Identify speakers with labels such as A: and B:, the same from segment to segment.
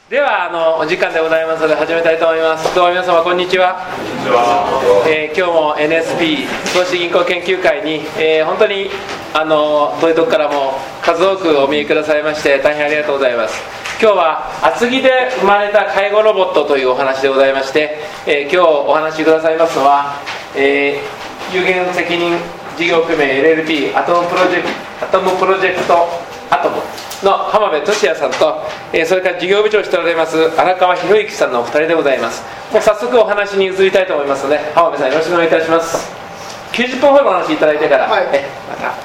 A: ではお時間でございますので始めたいと思います。どうも皆様こんにちは。今日も NSP 投資銀行研究会に、本当に遠いとこからも数多くお見えくださいまして大変ありがとうございます。今日は厚木で生まれた介護ロボットというお話でございまして、今日お話しくださいますのは、有限責任事業組合 LLP アトムプロジェクトアトムの浜辺俊也さんと、それから事業部長をしておられます荒川博之さんのお二人でございます。もう早速お話に移りたいと思いますので、浜辺さんよろしくお願いいたします。90分ほどお話しいただいてから、はい、また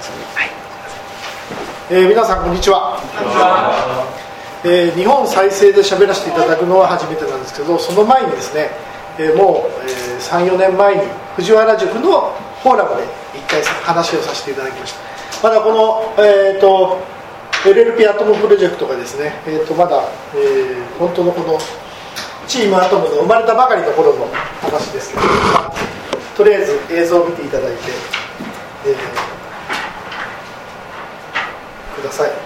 B: 皆さんこんにちは。日本再生で喋らせていただくのは初めてなんですけど、その前にですね、もう、3、4年前に藤原塾のフォーラムで一回話をさせていただきました。まだこの、LLP アトムプロジェクトがですね、まだ、本当のこのチームアトムの生まれたばかりの頃の話ですけど、とりあえず映像を見ていただいて、ください。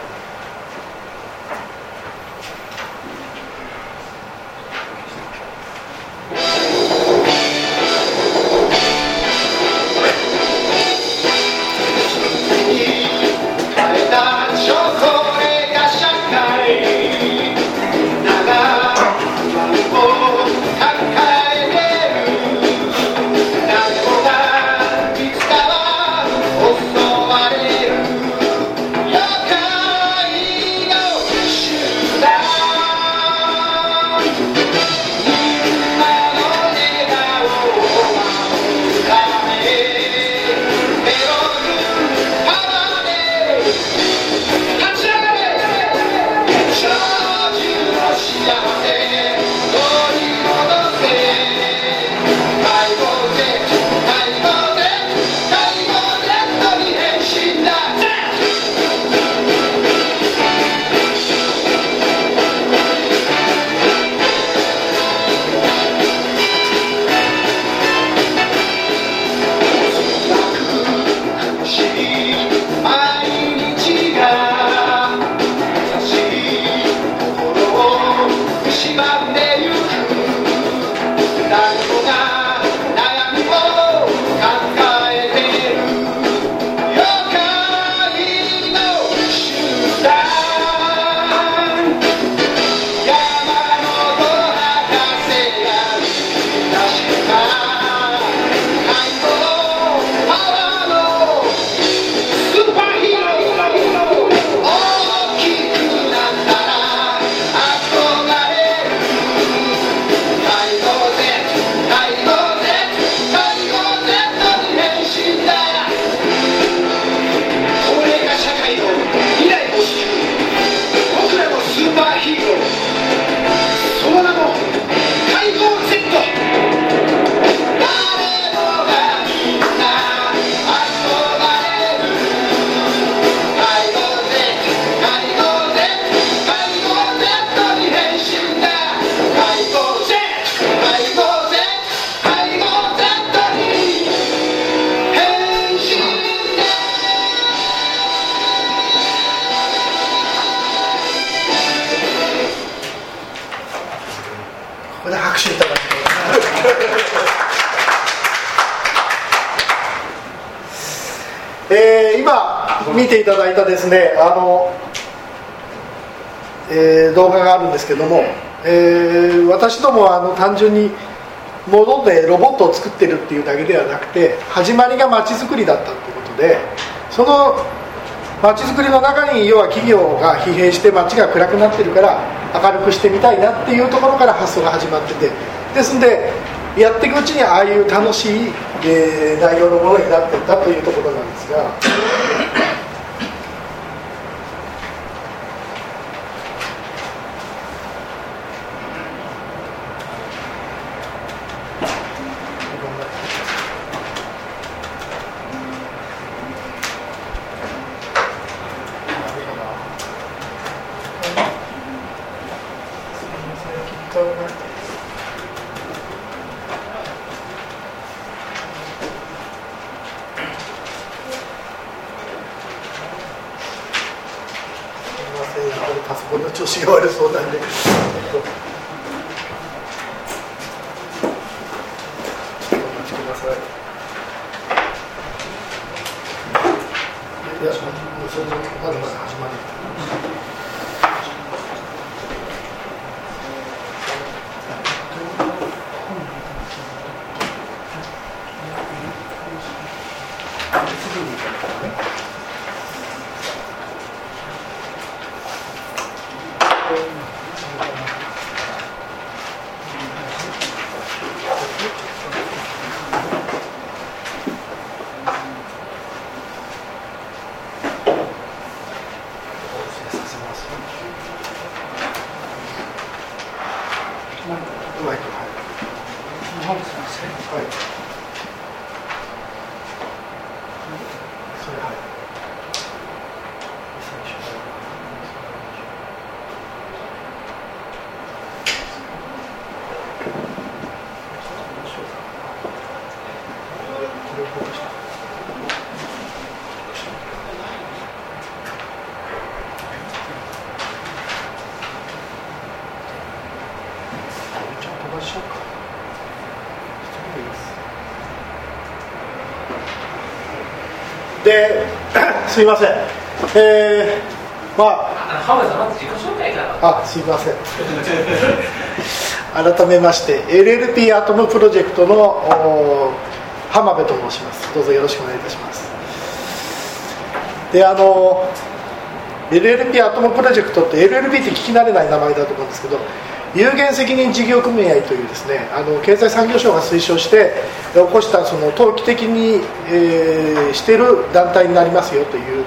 B: 今見ていただいたですね、動画があるんですけども、私どもは単純に戻ってロボットを作ってるっていうだけではなくて、始まりが街づくりだったということで、その街づくりの中に要は企業が疲弊して街が暗くなってるから明るくしてみたいなっていうところから発想が始まってて、ですのでやっていくうちにああいう楽しい、内容のものになっていったというところなんですが、パソコンの調子が悪そうなんでマイク、
C: 日本ですね。
B: はい。それはい。ですいません、
A: 浜田さん、まず自己紹介から。
B: すいません改めまして LLP アトムプロジェクトの浜辺と申します。どうぞよろしくお願いいたします。でLLP アトムプロジェクトって LLP って聞き慣れない名前だと思うんですけど、有限責任事業組合というですね、経済産業省が推奨して起こしたその投機的に、している団体になりますよという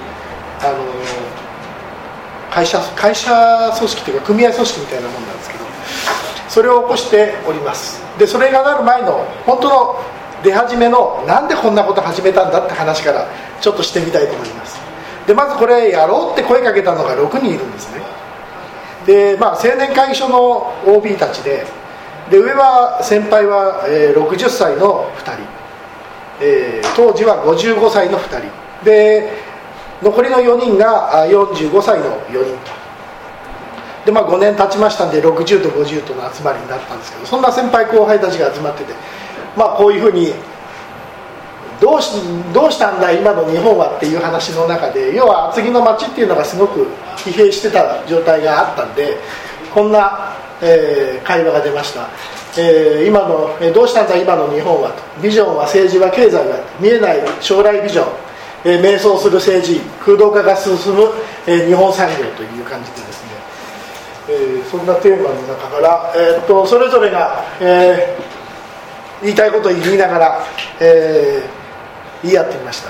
B: 会社組織というか組合組織みたいなものなんですけど、それを起こしております。でそれがなる前の本当の出始めのなんでこんなこと始めたんだって話からちょっとしてみたいと思います。でまずこれやろうって声かけたのが6人いるんですね。で青年会議所の OB たちで、上は先輩は、60歳の2人、当時は55歳の2人で、残りの4人が45歳の4人とで、5年経ちましたんで60と50との集まりになったんですけど、そんな先輩後輩たちが集まってて、こういうふうにどうしたんだ今の日本はっていう話の中で、要は厚木の街っていうのがすごく疲弊してた状態があったんで、こんな、会話が出ました。今のどうしたんだ今の日本はと、ビジョンは政治は経済は見えない将来ビジョン、迷走する政治、空洞化が進む、日本産業という感じでですね、そんなテーマの中から、それぞれが、言いたいことを言いながら、言い合ってみました。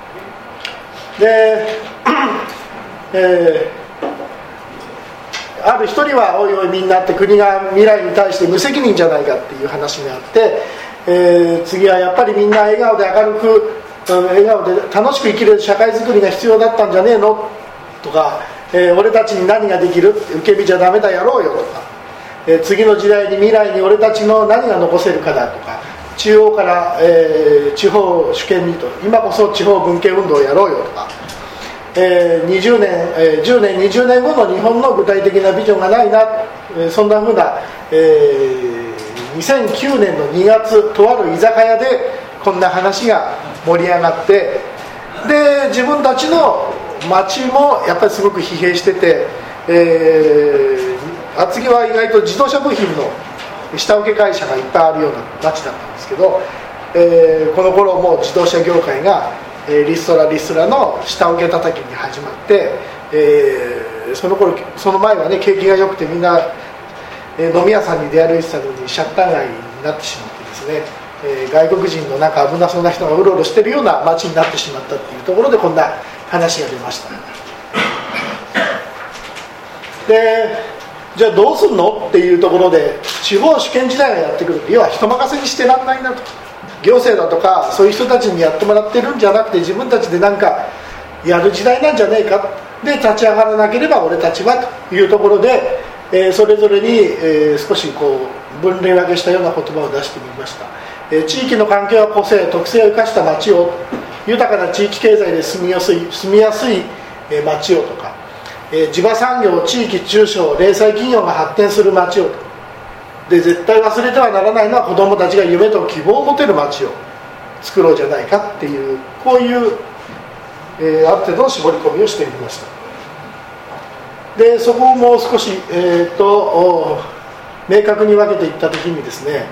B: で、ある一人はおいおいみんなって国が未来に対して無責任じゃないかっていう話があって、次はやっぱりみんな笑顔で明るく笑顔で楽しく生きる社会づくりが必要だったんじゃねえのとか、俺たちに何ができる、受け身じゃダメだやろうよとか、次の時代に未来に俺たちの何が残せるかだとか、中央から、地方主権にと、今こそ地方分権運動をやろうよとか、20年、10年20年後の日本の具体的なビジョンがないな、そんなふうな、2009年の2月とある居酒屋でこんな話が盛り上がって、で自分たちの町もやっぱりすごく疲弊してて、厚木は意外と自動車部品の下請け会社がいっぱいあるような町だったんですけど、この頃もう自動車業界がリストラの下請け叩きに始まって、その前はね景気が良くてみんな、飲み屋さんに出歩いてたのにシャッター街になってしまってですね、外国人のなんか危なそうな人がうろうろしてるような街になってしまったっていうところでこんな話が出ました。でじゃあどうすんのっていうところで、地方主権時代がやってくる。要は人任せにしてらんないなと、行政だとかそういう人たちにやってもらってるんじゃなくて自分たちで何かやる時代なんじゃねえかで、立ち上がらなければ俺たちはというところで、それぞれに、少しこう分類分けしたような言葉を出してみました。地域の環境や個性特性を生かした街を、豊かな地域経済で住みやすい街をとか、地場産業地域中小零細企業が発展する街をで、絶対忘れてはならないのは子どもたちが夢と希望を持てる街を作ろうじゃないかっていう、こういう、ある程度の絞り込みをしてみました。でそこをもう少し、明確に分けていった時にですね、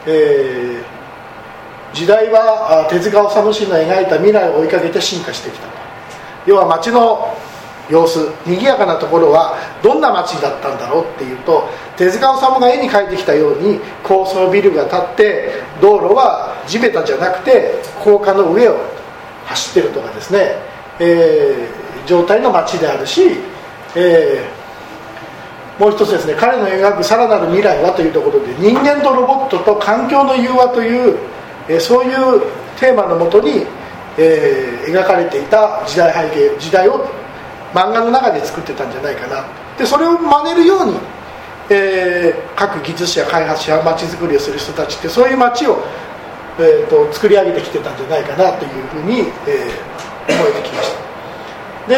B: 時代は手塚治虫の描いた未来を追いかけて進化してきたと。要は街の様子、賑やかなところはどんな街だったんだろうっていうと、手塚治虫が絵に描いてきたように高層ビルが建って道路は地べたじゃなくて高架の上を走ってるとかですね、状態の街であるし、 もう一つですね、彼の描くさらなる未来はというところで、人間とロボットと環境の融和という、そういうテーマのもとに、描かれていた時代背景、時代を漫画の中で作ってたんじゃないかな。でそれを真似るように、各技術者、開発者、街づくりをする人たちってそういう街を、作り上げてきてたんじゃないかなというふうに、思えてきました。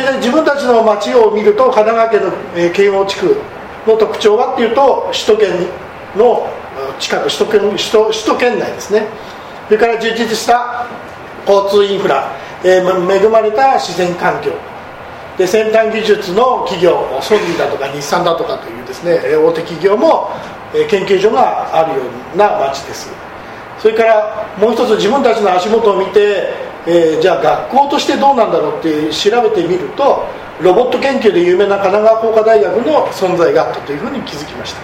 B: で自分たちの街を見ると、神奈川県の、慶応地区の特徴はっていうと、首都圏の近く、首都圏内ですね。それから充実した交通インフラ、恵まれた自然環境で、先端技術の企業、ソニーだとか日産だとかというですね、大手企業も研究所があるような街です。それからもう一つ、自分たちの足元を見て、じゃあ学校としてどうなんだろうって調べてみると、ロボット研究で有名な神奈川工科大学の存在があったというふうに気づきました。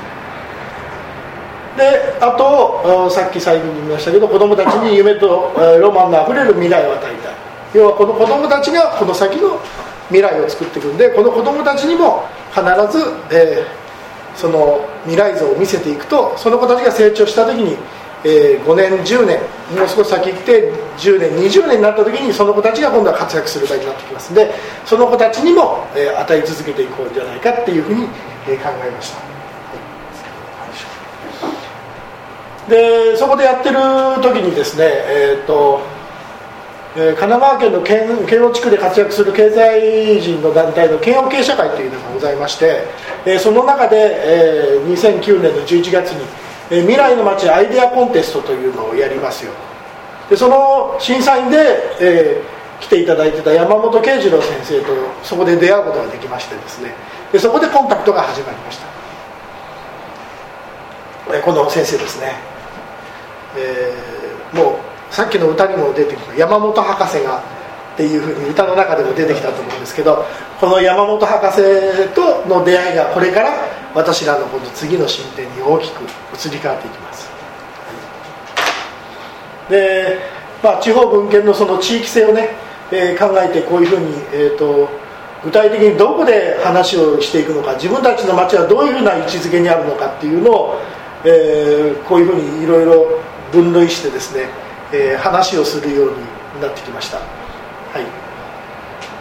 B: であと、さっき最後に言いましたけど、子どもたちに夢とロマンのあふれる未来を与えたい。要はこの子どもたちがこの先の未来を作っていくんで、この子どもたちにも必ず、その未来像を見せていくと、その子たちが成長した時に、5年10年もう少し先行って10年20年になった時に、その子たちが今度は活躍する場合になってきますので、その子たちにも、与え続けていこうじゃないかっていうふうに、考えました。でそこでやってる時にですね、神奈川県の慶応地区で活躍する経済人の団体の慶応経営者会というのがございまして、その中で、2009年の11月に、未来の街アイデアコンテストというのをやりますよ。でその審査員で、来ていただいてた山本慶次郎先生とそこで出会うことができましてですね、でそこでコンタクトが始まりました。この先生ですね、もうさっきの歌にも出てきた山本博士がっていうふうに歌の中でも出てきたと思うんですけど、この山本博士との出会いがこれから私らのこの次の進展に大きく移り変わっていきます。で、地方分権のその地域性をね、考えてこういうふうに、具体的にどこで話をしていくのか、自分たちの町はどういうふうな位置づけにあるのかっていうのを、こういうふうにいろいろ分類してですね、話をするようになってきました。はい、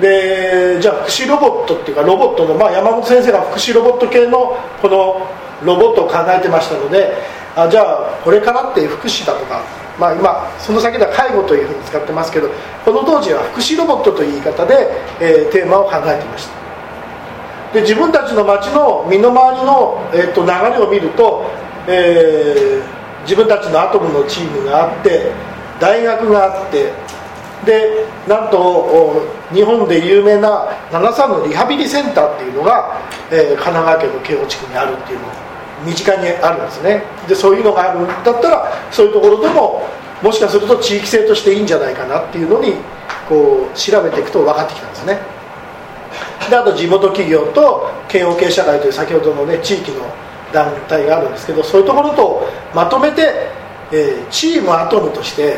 B: でじゃあ福祉ロボットっていうかロボットの、山本先生が福祉ロボット系のこのロボットを考えてましたので、じゃあこれからって福祉だとか、今その先では介護というふうに使ってますけど、この当時は福祉ロボットという言い方で、テーマを考えていました。で自分たちの町の身の回りの、流れを見ると、自分たちのアトムのチームがあって、大学があって、でなんと日本で有名な73のリハビリセンターっていうのが、神奈川県の慶応地区にあるっていうのが身近にあるんですね。でそういうのがあるんだったら、そういうところでももしかすると地域性としていいんじゃないかなっていうのにこう調べていくと分かってきたんですね。であと地元企業と慶応経営者会という先ほどのね地域の団体があるんですけど、そういうところとまとめて、チームアトムとして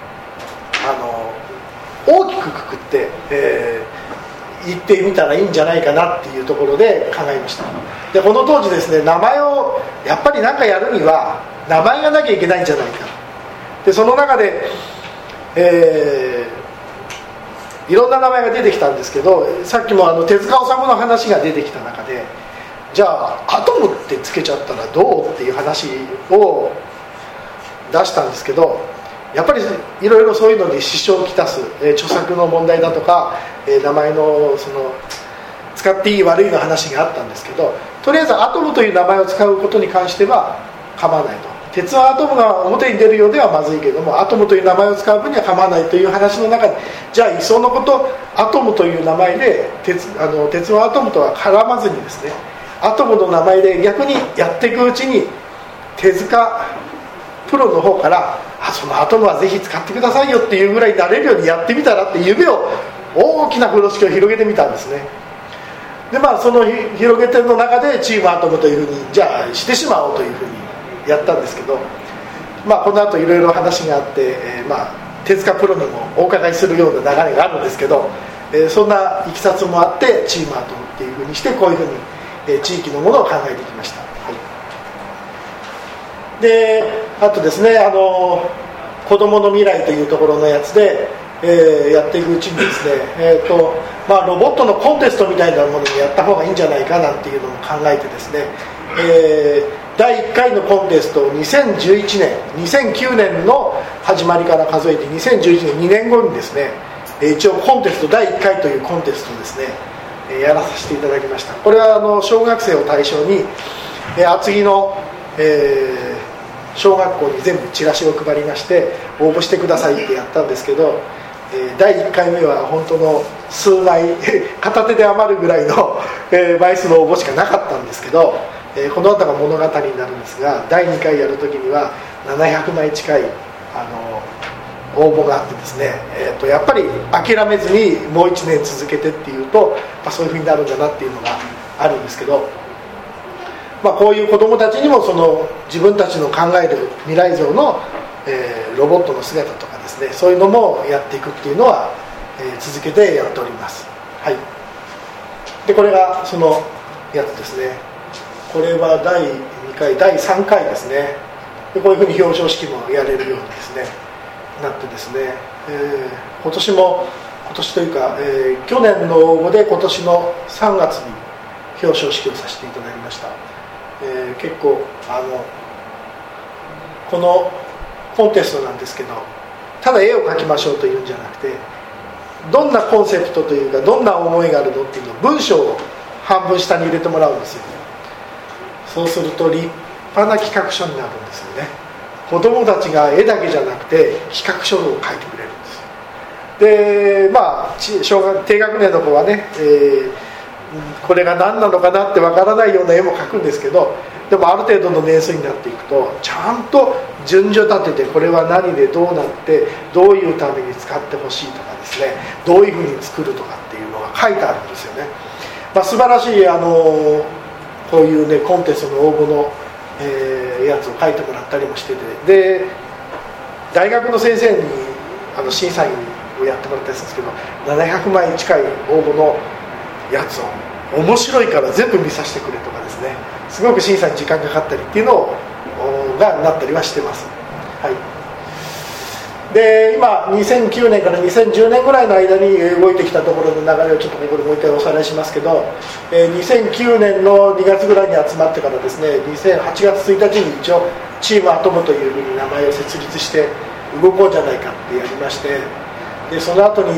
B: 大きくくくって、言ってみたらいいんじゃないかなっていうところで考えました。でこの当時ですね、名前をやっぱり何かやるには名前がなきゃいけないんじゃないか。でその中で、いろんな名前が出てきたんですけど、さっきも手塚治虫の話が出てきた中で、じゃあアトムってつけちゃったらどうっていう話を出したんですけど、やっぱりいろいろそういうのに支障をきたす、著作の問題だとか、名前のその使っていい悪いの話があったんですけど、とりあえずアトムという名前を使うことに関しては構わないと。鉄はアトムが表に出るようではまずいけども、アトムという名前を使う分には構わないという話の中で、じゃあいっそのことアトムという名前で鉄はアトムとは絡まずにですね、アトムの名前で逆にやっていくうちに手塚プロの方からそのアトムはぜひ使ってくださいよっていうぐらいになれるようにやってみたらって夢を、大きな風呂敷を広げてみたんですね。でその広げてるの中でチームアトムというふうにじゃあしてしまおうというふうにやったんですけど、この後いろいろ話があって、手塚プロにもお伺いするような流れがあるんですけど、そんないきさつもあってチームアトムっていうふうにしてこういうふうに地域のものを考えてきました。はい、であとですね、子どもの未来というところのやつで、やっていくうちにですね、ロボットのコンテストみたいなものにやった方がいいんじゃないかなんていうのも考えてですね、第1回のコンテストを2011年2009年の始まりから数えて2011年2年後にですね、一応コンテスト第1回というコンテストをですね、やらさせていただきました。これは小学生を対象に、厚木の、小学校に全部チラシを配りまして応募してくださいってやったんですけど、第1回目は本当の数枚片手で余るぐらいの枚数の応募しかなかったんですけど、この後が物語になるんですが、第2回やるときには700枚近い応募があってですね、やっぱり諦めずにもう1年続けてっていうと、そういうふうになるんだなっていうのがあるんですけど、こういう子どもたちにも自分たちの考える未来像の、ロボットの姿とかですね、そういうのもやっていくっていうのは、続けてやっております。はい、でこれがそのやつですね。これは第2回第3回ですね。でこういうふうに表彰式もやれるようにですねなってですね、今年というか、去年の応募で今年の3月に表彰式をさせていただきました。結構このコンテストなんですけど、ただ絵を描きましょうというんじゃなくて、どんなコンセプトというかどんな思いがあるのっていうのを文章を半分下に入れてもらうんですよ。そうすると立派な企画書になるんですよね。子どもたちが絵だけじゃなくて企画書を書いてくれるんですよ。で小学低学年の子はね、これが何なのかなってわからないような絵も描くんですけど、でもある程度の年数になっていくとちゃんと順序立てて、これは何でどうなってどういうために使ってほしいとかですね、どういうふうに作るとかっていうのが書いてあるんですよね。素晴らしいこういうねコンテストの応募の、やつを書いてもらったりもしてて、で大学の先生に審査員をやってもらったりするんですけど、700枚近い応募のやつを面白いから全部見させてくれとかですね、すごく審査に時間かかったりっていうのがなったりはしてます。はい、で今2009年から2010年ぐらいの間に動いてきたところの流れをちょっとここでもう一回おさらいしますけど、2009年の2月ぐらいに集まってからですね、8月1日に一応チームアトムというふうに名前を設立して動こうじゃないかってやりまして、でその後に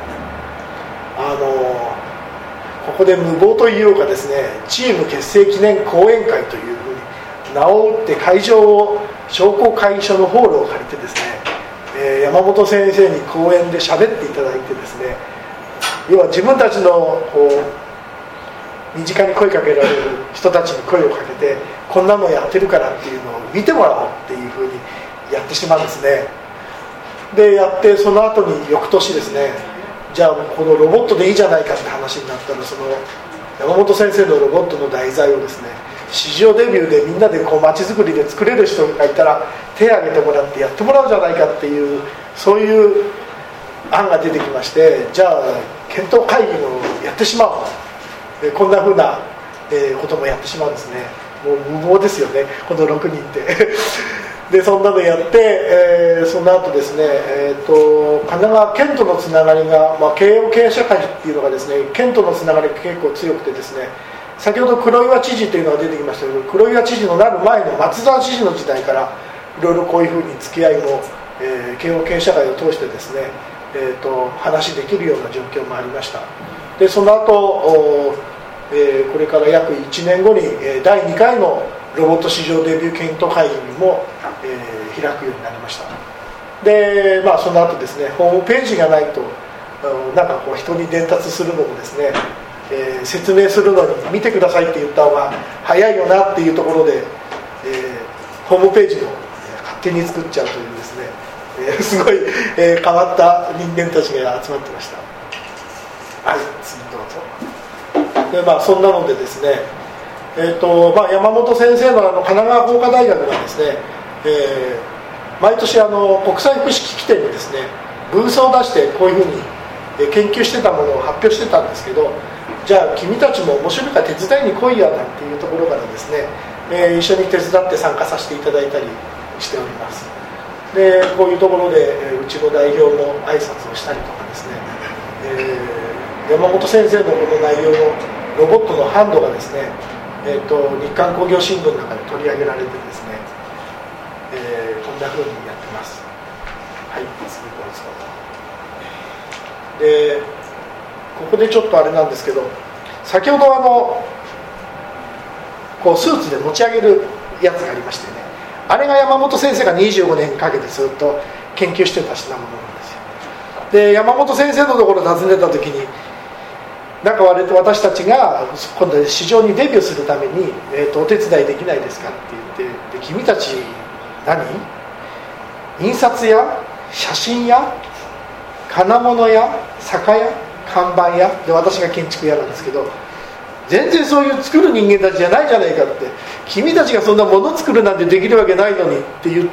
B: ここで無謀というかですね、チーム結成記念講演会というふうに名を打って会場を商工会議所のホールを借りてですね、山本先生に講演で喋っていただいてですね、要は自分たちの身近に声かけられる人たちに声をかけて、こんなのやってるからっていうのを見てもらおうっていうふうにやってしまうんですね。でやって、その後に翌年ですね、じゃあこのロボットでいいじゃないかって話になったら、その山本先生のロボットの題材をですね、市場デビューでみんなで街づくりで作れる人がいたら手を挙げてもらってやってもらうじゃないかっていう、そういう案が出てきまして、じゃあ検討会議をやってしまおう、こんなふうなこともやってしまうんですね。もう無謀ですよね、この6人ってでそんなのやって、その後ですね、神奈川県とのつながりが、慶応経営社会っていうのがですね、県とのつながりが結構強くてですね、先ほど黒岩知事というのが出てきましたけど、黒岩知事のなる前の松沢知事の時代からいろいろこういうふうに付き合いも、慶応経営社会を通してですね、話できるような状況もありました。でその後、これから約1年後に第2回のロボット市場デビュー検討会議にも、開くようになりました。で、その後ですね、ホームページがないとなんか人に伝達するのもですね、説明するのに見てくださいって言った方が早いよなっていうところで、ホームページを勝手に作っちゃうというですね、すごい、変わった人間たちが集まってました。はい、次どうぞ。でそんなのでですね、山本先生の神奈川工科大学がですね、毎年国際福祉機器展にですねブースを出してこういうふうに研究してたものを発表してたんですけど、 じゃあ君たちも面白いから手伝いに来いやなんていうところからですね、一緒に手伝って参加させていただいたりしております。でこういうところで、うちの代表も挨拶をしたりとかですね、山本先生のこの内容のロボットのハンドがですね、日刊工業新聞の中で取り上げられてですね、こんな風にやってます。はい、次どうぞ。でここでちょっとあれなんですけど、先ほどこうスーツで持ち上げるやつがありましてね、あれが山本先生が25年かけてずっと研究してた品物なんですよ。で山本先生のところを訪ねた時に、なんか私たちが今度市場にデビューするために、お手伝いできないですかって言って、で君たち印刷屋、写真屋、金物屋、酒屋、看板屋で、私が建築屋なんですけど、全然そういう作る人間たちじゃないじゃないかって、君たちがそんなもの作るなんてできるわけないのにって言って、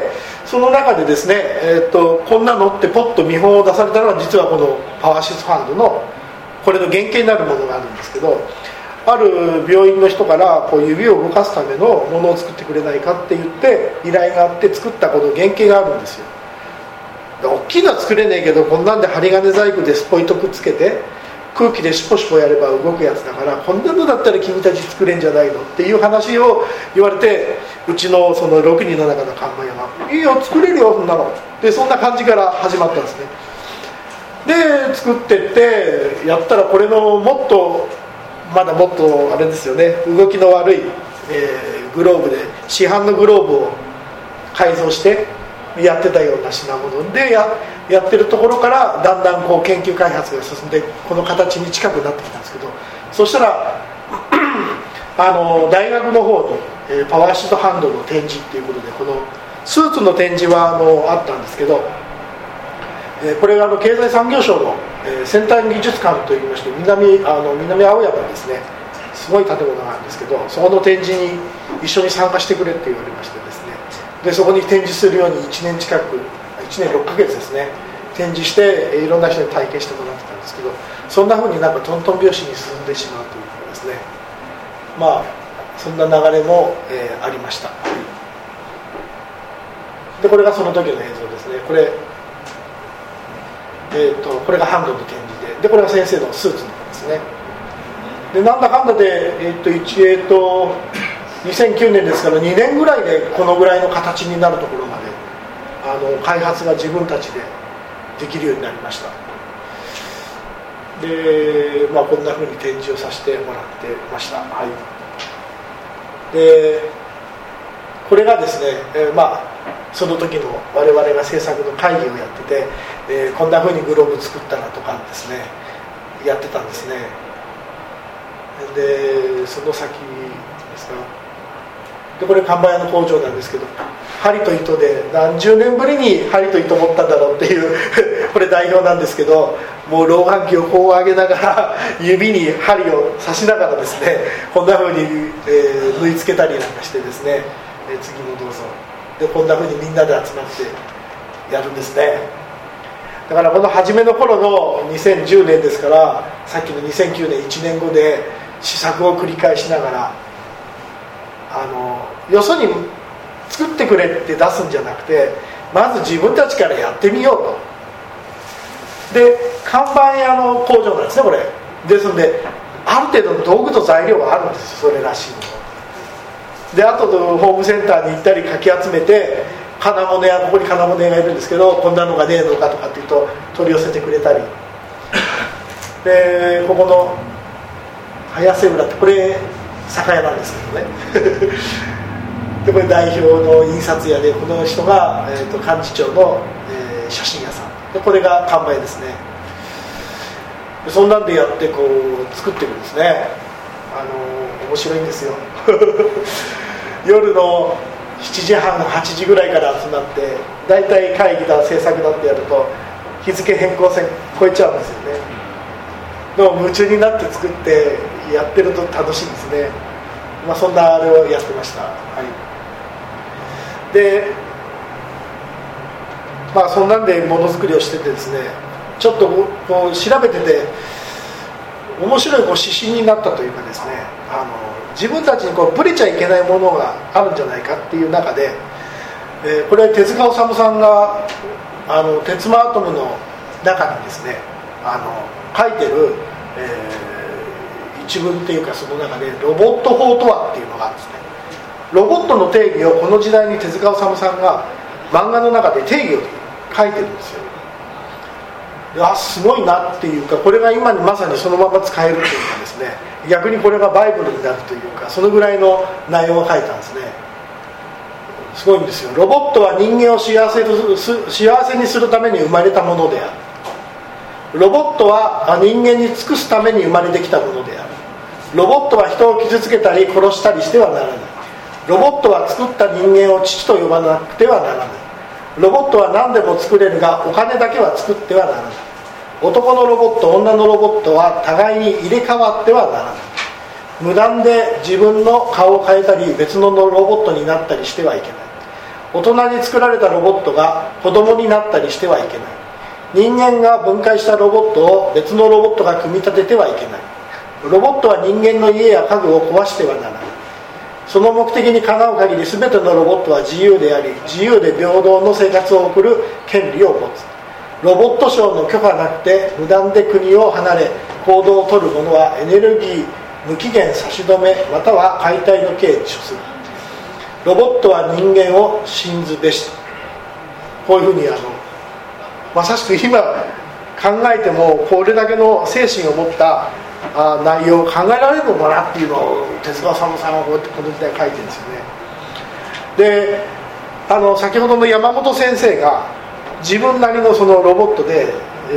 B: その中でですね、こんなのってポッと見本を出されたのは、実はこのパワーシスファンドのこれの原型になるものがあるんですけど、ある病院の人からこう指を動かすためのものを作ってくれないかって言って依頼があって作ったこの原型があるんですよ。大きいのは作れねえけど、こんなんで針金細工でスポイトくっつけて空気でシュポシュポやれば動くやつだから、こんなのだったら君たち作れんじゃないのっていう話を言われて、うちのその6人の中の看板屋がいいよ作れるよそんなので、そんな感じから始まったんですね。で作ってってやったら、これのもっとまだもっとあれですよね、動きの悪い、グローブで市販のグローブを改造してやってたような品物で やってるところから、だんだんこう研究開発が進んでこの形に近くなってきたんですけど、そしたら大学の方に、パワーシートハンドの展示っていうことで、このスーツの展示はあったんですけど、これが経済産業省の、先端技術館といいまして、南青山にですね、すごい建物があるんですけど、そこの展示に一緒に参加してくれって言われましてですね、でそこに展示するように1年近く、1年6ヶ月ですね、展示していろんな人に体験してもらってたんですけど、そんな風になんかトントン拍子に進んでしまうというかですね、まあそんな流れも、ありました。でこれがその時の映像ですね。これがハンドの展示で、これが先生のスーツの方ですね。でなんだかんだで、2009年ですから2年ぐらいでこのぐらいの形になるところまで開発が自分たちでできるようになりました。で、こんな風に展示をさせてもらってました。はい、でこれがですね、その時の我々が制作の会議をやってて、こんな風にグローブ作ったらとかですねやってたんですね。でその先ですか、でこれ看板屋の工場なんですけど、針と糸で何十年ぶりに針と糸持ったんだろうっていうこれ代表なんですけど、もう老眼鏡をこう上げながら指に針を刺しながらですね、こんな風に、縫い付けたりなんかしてですね、次もどうぞでこんな風にみんなで集まってやるんですね。だからこの初めの頃の2010年ですから、さっきの2009年1年後で試作を繰り返しながら、よそに作ってくれって出すんじゃなくて、まず自分たちからやってみようと。で看板屋の工場なんですねこれですので、ある程度の道具と材料があるんですよ、それらしいので、あとホームセンターに行ったりかき集めて、金物屋、ここに金物屋がいるんですけど、こんなのがねえのかとかっていうと取り寄せてくれたりで、ここの早瀬浦ってこれ酒屋なんですけどねでこれ代表の印刷屋で、この人が、幹事長の、写真屋さんで、これが看板屋ですね。でそんなんでやってこう作ってるんですね。面白いんですよ夜の7時半8時ぐらいから集まって、だいたい会議だ制作だってやると日付変更線超えちゃうんですよね。でも夢中になって作ってやってると楽しいんですね。そんなあれをやってました。はい、でそんなんでものづくりをしててですね、ちょっとこう調べてて、 面白い指針になったというかですね、自分たちにブレちゃいけないものがあるんじゃないかっていう中で、これ手塚治虫さんが鉄腕アトムの中にですね書いてる、一文っていうか、その中でロボット法とはっていうのがあるんですね。ロボットの定義をこの時代に手塚治虫さんが漫画の中で定義を書いてるんですよ。すごいなっていうか、これが今にまさにそのまま使えるというかですね、逆にこれがバイブルになるというか、そのぐらいの内容を書いたんですね。すごいんですよ。ロボットは人間を幸せにするために生まれたものである。ロボットは人間に尽くすために生まれてきたものである。ロボットは人を傷つけたり殺したりしてはならない。ロボットは作った人間を父と呼ばなくてはならない。ロボットは何でも作れるがお金だけは作ってはならない。男のロボット、女のロボットは互いに入れ替わってはならない。無断で自分の顔を変えたり別のロボットになったりしてはいけない。大人に作られたロボットが子供になったりしてはいけない。人間が分解したロボットを別のロボットが組み立ててはいけない。ロボットは人間の家や家具を壊してはならない。その目的にかなう限り全てのロボットは自由であり、自由で平等の生活を送る権利を持つ。ロボット省の許可なくて無断で国を離れ行動を取る者はエネルギー無期限差し止めまたは解体の刑に処する。ロボットは人間を信ずべし。こういうふうにまさしく今考えてもこれだけの精神を持った内容を考えられるのかなっていうのを手塚治虫さんはこの時代書いてるんですよね。で先ほどの山本先生が自分なりのそのロボットで、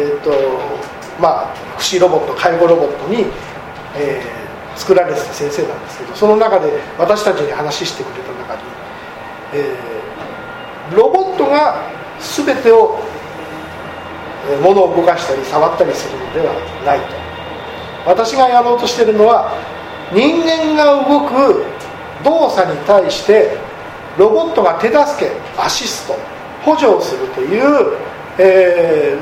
B: 福祉ロボット、介護ロボットに、作られてた先生なんですけど、その中で私たちに話してくれた中に、ロボットが全てを物を動かしたり触ったりするのではないと。私がやろうとしているのは人間が動く動作に対してロボットが手助け、アシスト、補助をするという、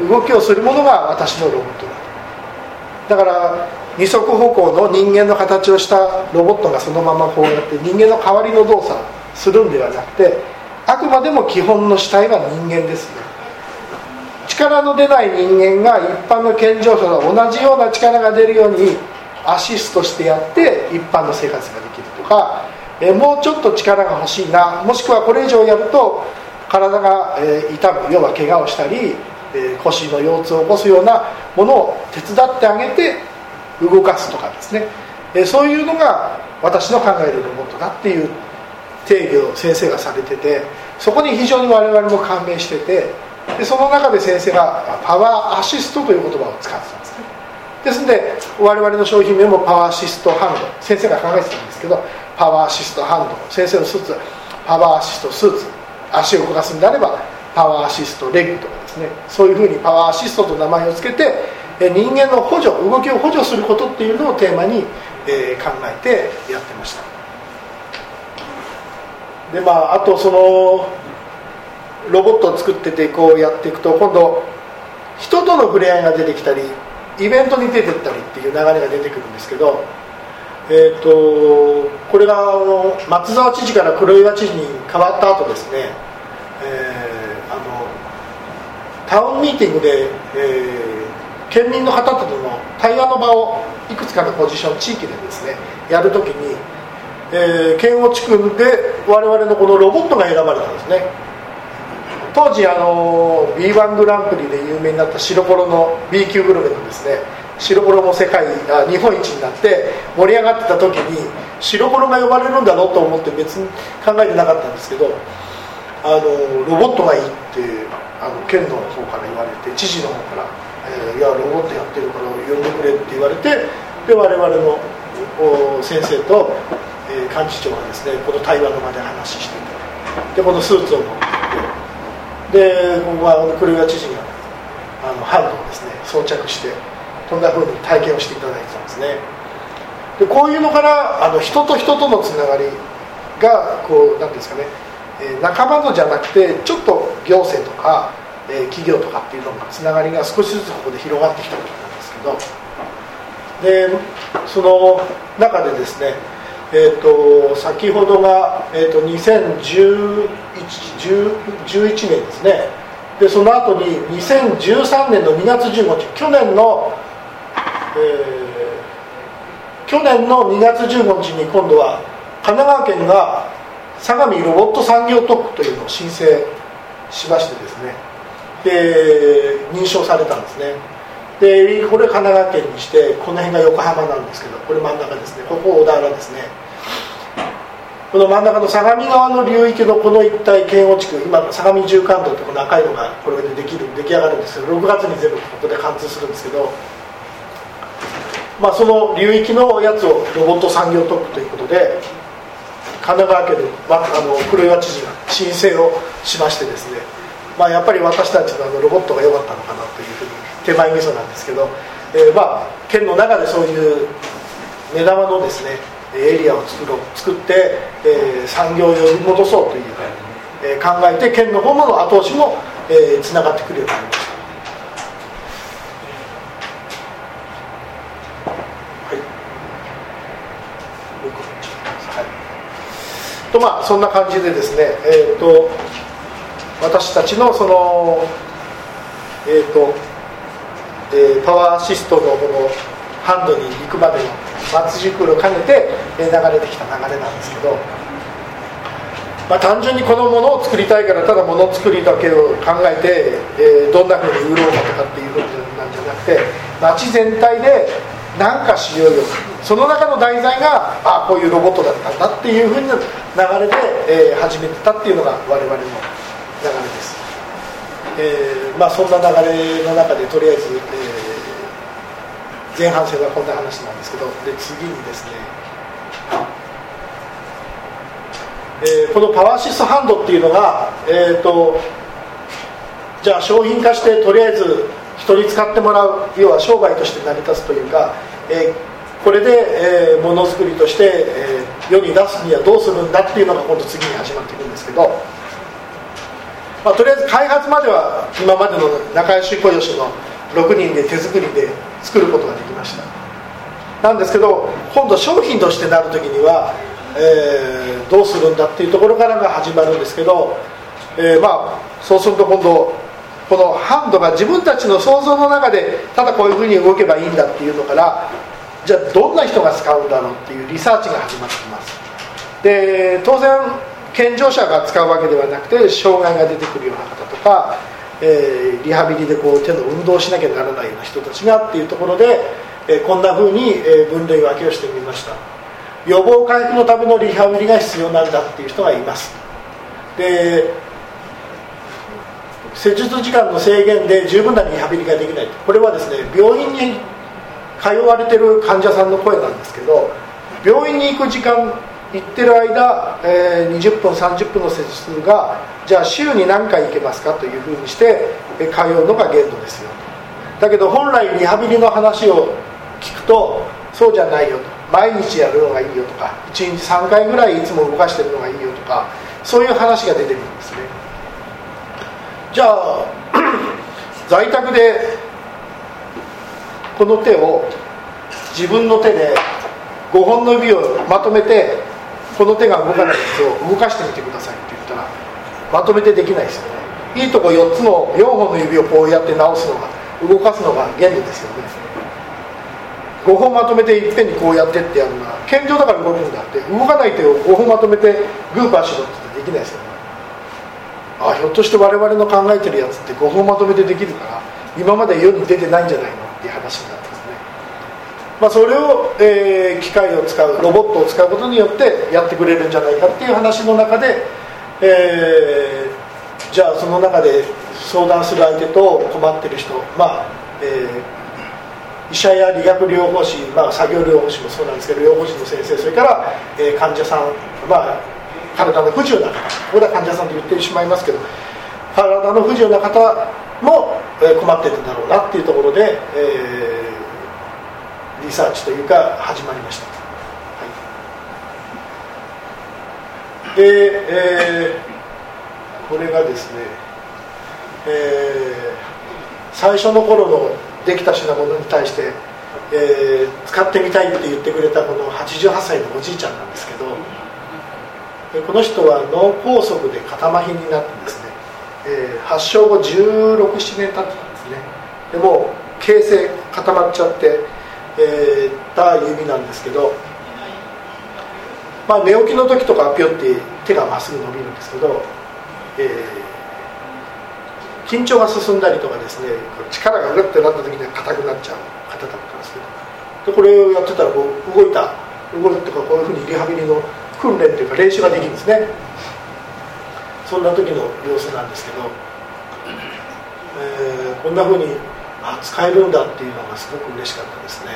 B: 動きをするものが私のロボットだ。だから二足歩行の人間の形をしたロボットがそのままこうやって人間の代わりの動作をするんではなくて、あくまでも基本の主体は人間ですね。力の出ない人間が一般の健常者と同じような力が出るようにアシストしてやって一般の生活ができるとか、もうちょっと力が欲しいな、もしくはこれ以上やると体が痛む、要は怪我をしたり腰の腰痛を起こすようなものを手伝ってあげて動かすとかですね、そういうのが私の考えるロボットだっていう定義を先生がされてて、そこに非常に我々も感銘してて、でその中で先生がパワーアシストという言葉を使ってたんですね。ですので我々の商品名もパワーアシストハンド、先生が考えてたんですけど、パワーアシストハンド、先生のスーツパワーアシストスーツ、足を動かすんであればパワーアシストレッグとかですね、そういうふうにパワーアシストと名前を付けて人間の補助、動きを補助することっていうのをテーマに、考えてやってました。であとそのロボットを作っててこうやっていくと、今度人との触れ合いが出てきたりイベントに出てったりっていう流れが出てくるんですけど、これが松沢知事から黒岩知事に変わった後ですね、タウンミーティングで、県民の方との対話の場をいくつかのポジション地域でですねやるときに、県央地区で我々のこのロボットが選ばれたんですね。当時B1 グランプリで有名になった白黒の B 級グルメのですね、白黒も日本一になって盛り上がってた時に白黒が呼ばれるんだろうと思って別に考えてなかったんですけど、ロボットがいいって県の方から言われて、知事の方から、いやロボットやってるから呼んでくれって言われて、で我々の先生と、幹事長がですねこの対話の場で話してて、でこのスーツを持ってでここは黒岩知事がハンドをですね装着してこんな風に体験をしていただいてたんですね。でこういうのから人と人とのつながりがこうなんですかね、仲間のじゃなくてちょっと行政とか、企業とかっていうののつながりが少しずつここで広がってきたことなんですけど、 でその中でですね、先ほどが、2011年ですね。でその後に2013年の2月15日去年の2月15日に今度は神奈川県が相模ロボット産業特区というのを申請しましてですね、で認証されたんですね。でこれ神奈川県にして、この辺が横浜なんですけど、これ真ん中ですね、ここ小田原ですね。この真ん中の相模川の流域のこの一帯県央地区、今相模縦貫道ってこの赤いのがこれで出来上がるんですけど、6月に全部ここで貫通するんですけど、その流域のやつをロボット産業特区ということで神奈川県の黒岩知事が申請をしましてですね、やっぱり私たちのロボットが良かったのかなというふうに手前味噌なんですけど、県の中でそういう目玉のですねエリアを作って、産業を呼び戻そうという、考えて県の方の後押しもつながってくるようになりました。そんな感じでですね、私たちのその、パワーアシストのこのハンドに行くまでの松軸を兼ねて流れてきた流れなんですけど、単純にこのものを作りたいからただもの作りだけを考えて、どんなふうに売ろうかとかっていうふうなんじゃなくて、街全体で何かしようよ、その中の題材がこういうロボットだったんだっていうふうな流れで、始めてたっていうのが我々の流れです。そんな流れの中でとりあえず、前半戦はこんな話なんですけど、で次にですね、このパワーアシストハンドっていうのが、じゃあ商品化してとりあえず人に使ってもらう、要は商売として成り立つというか、これで、ものづくりとして、世に出すにはどうするんだっていうのが今度次に始まっていくんですけど、とりあえず開発までは今までの仲良し小良しの6人で手作りで作ることができました。なんですけど、今度商品としてなるときには、どうするんだっていうところからが始まるんですけど、そうすると今度このハンドが自分たちの想像の中でただこういうふうに動けばいいんだっていうのから、じゃあどんな人が使うんだろうっていうリサーチが始まってきます。で当然健常者が使うわけではなくて、障害が出てくるような方とか、リハビリでこう手の運動をしなきゃならないような人たちがっていうところで、こんな風に分類分けをしてみました。予防回復のためのリハビリが必要なんだっていう人がいます。で施術時間の制限で十分なリハビリができない、これはですね病院に通われてる患者さんの声なんですけど、病院に行く時間行ってる間、20分30分の施術がじゃあ週に何回行けますかというふうにして通うのが限度ですよ。だけど本来リハビリの話を聞くとそうじゃないよと、毎日やるのがいいよとか、1日3回ぐらいいつも動かしてるのがいいよとか、そういう話が出てくるんですね。じゃあ在宅でこの手を自分の手で5本の指をまとめて、この手が動かないやつを動かしてみてくださいって言ったらまとめてできないですよね。いいとこ4つの4本の指をこうやって直すのが、動かすのが限度ですよね。5本まとめていっぺんにこうやってってやるのは健常だから動くんだって、動かない手を5本まとめてグーパーしろってできないですよね。ひょっとして我々の考えてるやつって5本まとめてできるから今まで世に出てないんじゃないのっていう話になってますね。それを、機械を使う、ロボットを使うことによってやってくれるんじゃないかっていう話の中で、じゃあその中で相談する相手と困ってる人、医者や理学療法士、作業療法士もそうなんですけど、療法士の先生、それから、患者さん、体の不自由な方、ここでは患者さんと言ってしまいますけど、体の不自由な方も困ってるんだろうなっていうところで、リサーチというか始まりました。で、これがですね、最初の頃のできた品物に対して使ってみたいって言ってくれたこの88歳のおじいちゃんなんですけど、この人は脳梗塞で肩麻痺になってですね、発症後16、7年経ってたんですね。でもう形成固まっちゃって、た指なんですけど、寝起きの時とかピョって手がまっすぐ伸びるんですけど、緊張が進んだりとかですね、力がグッてなった時には硬くなっちゃう方だったんですけど、でこれをやってたらこう動るっていうか、こういうふうにリハビリの訓練というか練習ができるんですね。そんな時の様子なんですけど、こんなふうに使えるんだっていうのがすごく嬉しかったですね。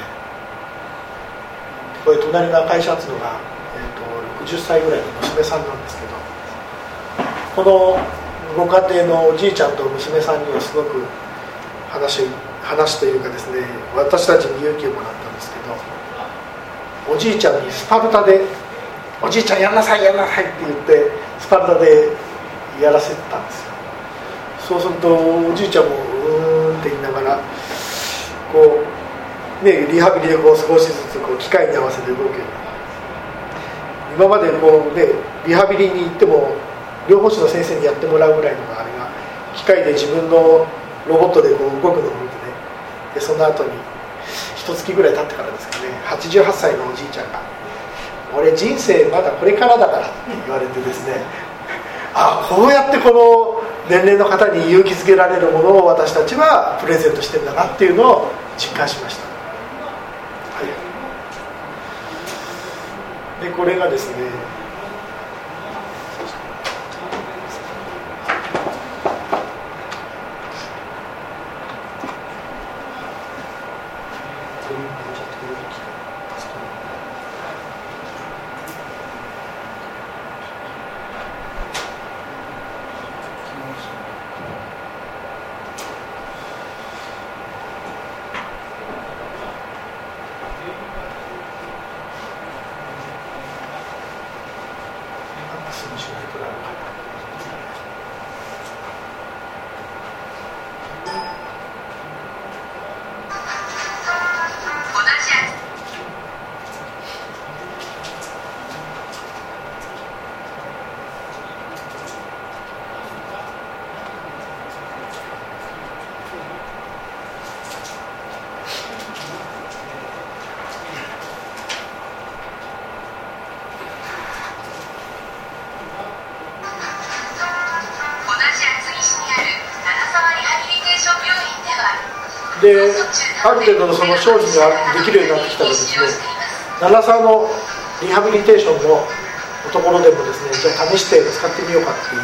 B: これ隣の赤いシャツのが、60歳ぐらいの娘さんなんですけど、このご家庭のおじいちゃんと娘さんにはすごく話というかですね、私たちに勇気をもらったんですけど、おじいちゃんにスパルタでおじいちゃんやんなさいやんなさいって言ってスパルタでやらせてたんですよ。そうするとおじいちゃんもうーんって言いながらこう、リハビリでこう少しずつこう機械に合わせて動くように、今までこう、リハビリに行っても療法士の先生にやってもらうぐらいのあれが機械で自分のロボットでこう動くのを見てね、でその後に1月ぐらい経ってからですかね、88歳のおじいちゃんが俺人生まだこれからだからって言われてですねこうやってこの年齢の方に勇気づけられるものを私たちはプレゼントしてるんだなっていうのを実感しました。でこれがですね、である程度のその商品ができるようになってきたらですね、七沢のリハビリテーションのところでもですね、じゃあ試して使ってみようかっていう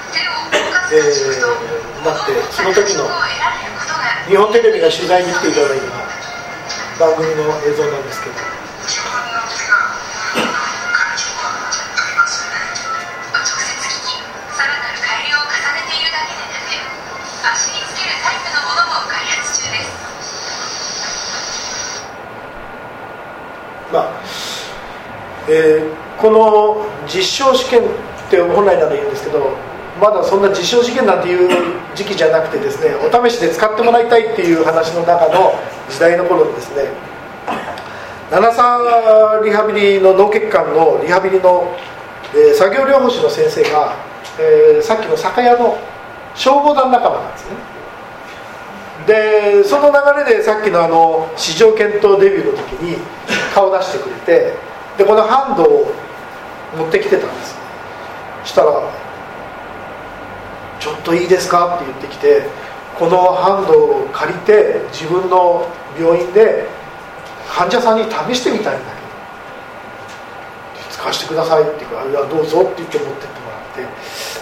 B: なって、その時の日本テレビが取材に来ていただいた番組の映像なんですけど、この実証試験って本来なら言うんですけど、まだそんな実証試験なんていう時期じゃなくてですね、お試しで使ってもらいたいっていう話の中の時代の頃にですね、七沢リハビリの脳血管のリハビリの、作業療法士の先生が、さっきの酒屋の消防団仲間なんですね。でその流れでさっきの市場検討デビューの時に顔出してくれて、でこのハンドを持ってきてたんです。したらちょっといいですかって言ってきて、このハンドを借りて自分の病院で患者さんに試してみたいんだけど使わせてくださいって言うから、いやどうぞって言って持ってってもらって、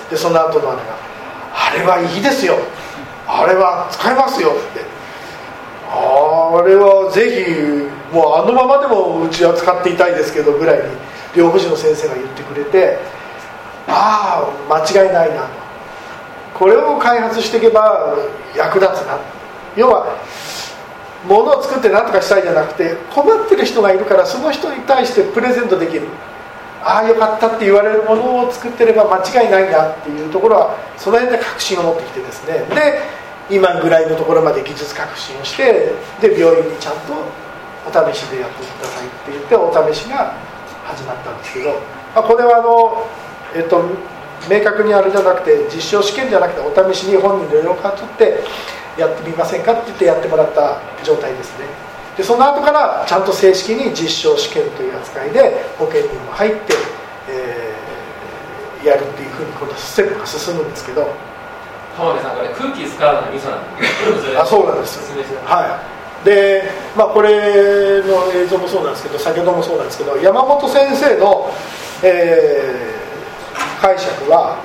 B: でその後のあれはいいですよ、あれは使えますよって、あれはぜひもうあのままでもうちは使っていたいですけどぐらいに療法士の先生が言ってくれて、ああ間違いないなと、これを開発していけば役立つな、要は物を作って何とかしたいじゃなくて、困ってる人がいるからその人に対してプレゼントできる、ああよかったって言われるものを作ってれば間違いないなっていうところはその辺で確信を持ってきてですね、で今ぐらいのところまで技術革新をして、で病院にちゃんとお試しでやってくださいって言ってお試しが始まったんですけど、これは明確にあれじゃなくて実証試験じゃなくてお試しに本人の了解を取ってやってみませんかって言ってやってもらった状態ですね。でその後からちゃんと正式に実証試験という扱いで保険にも入って、やるっていうふうにこのステップが進むんですけど、
A: 浜辺さんこれ空気使うのがミソなんで
B: そうなんですよ、はい。で、これの映像もそうなんですけど、先ほどもそうなんですけど、山本先生の、解釈は、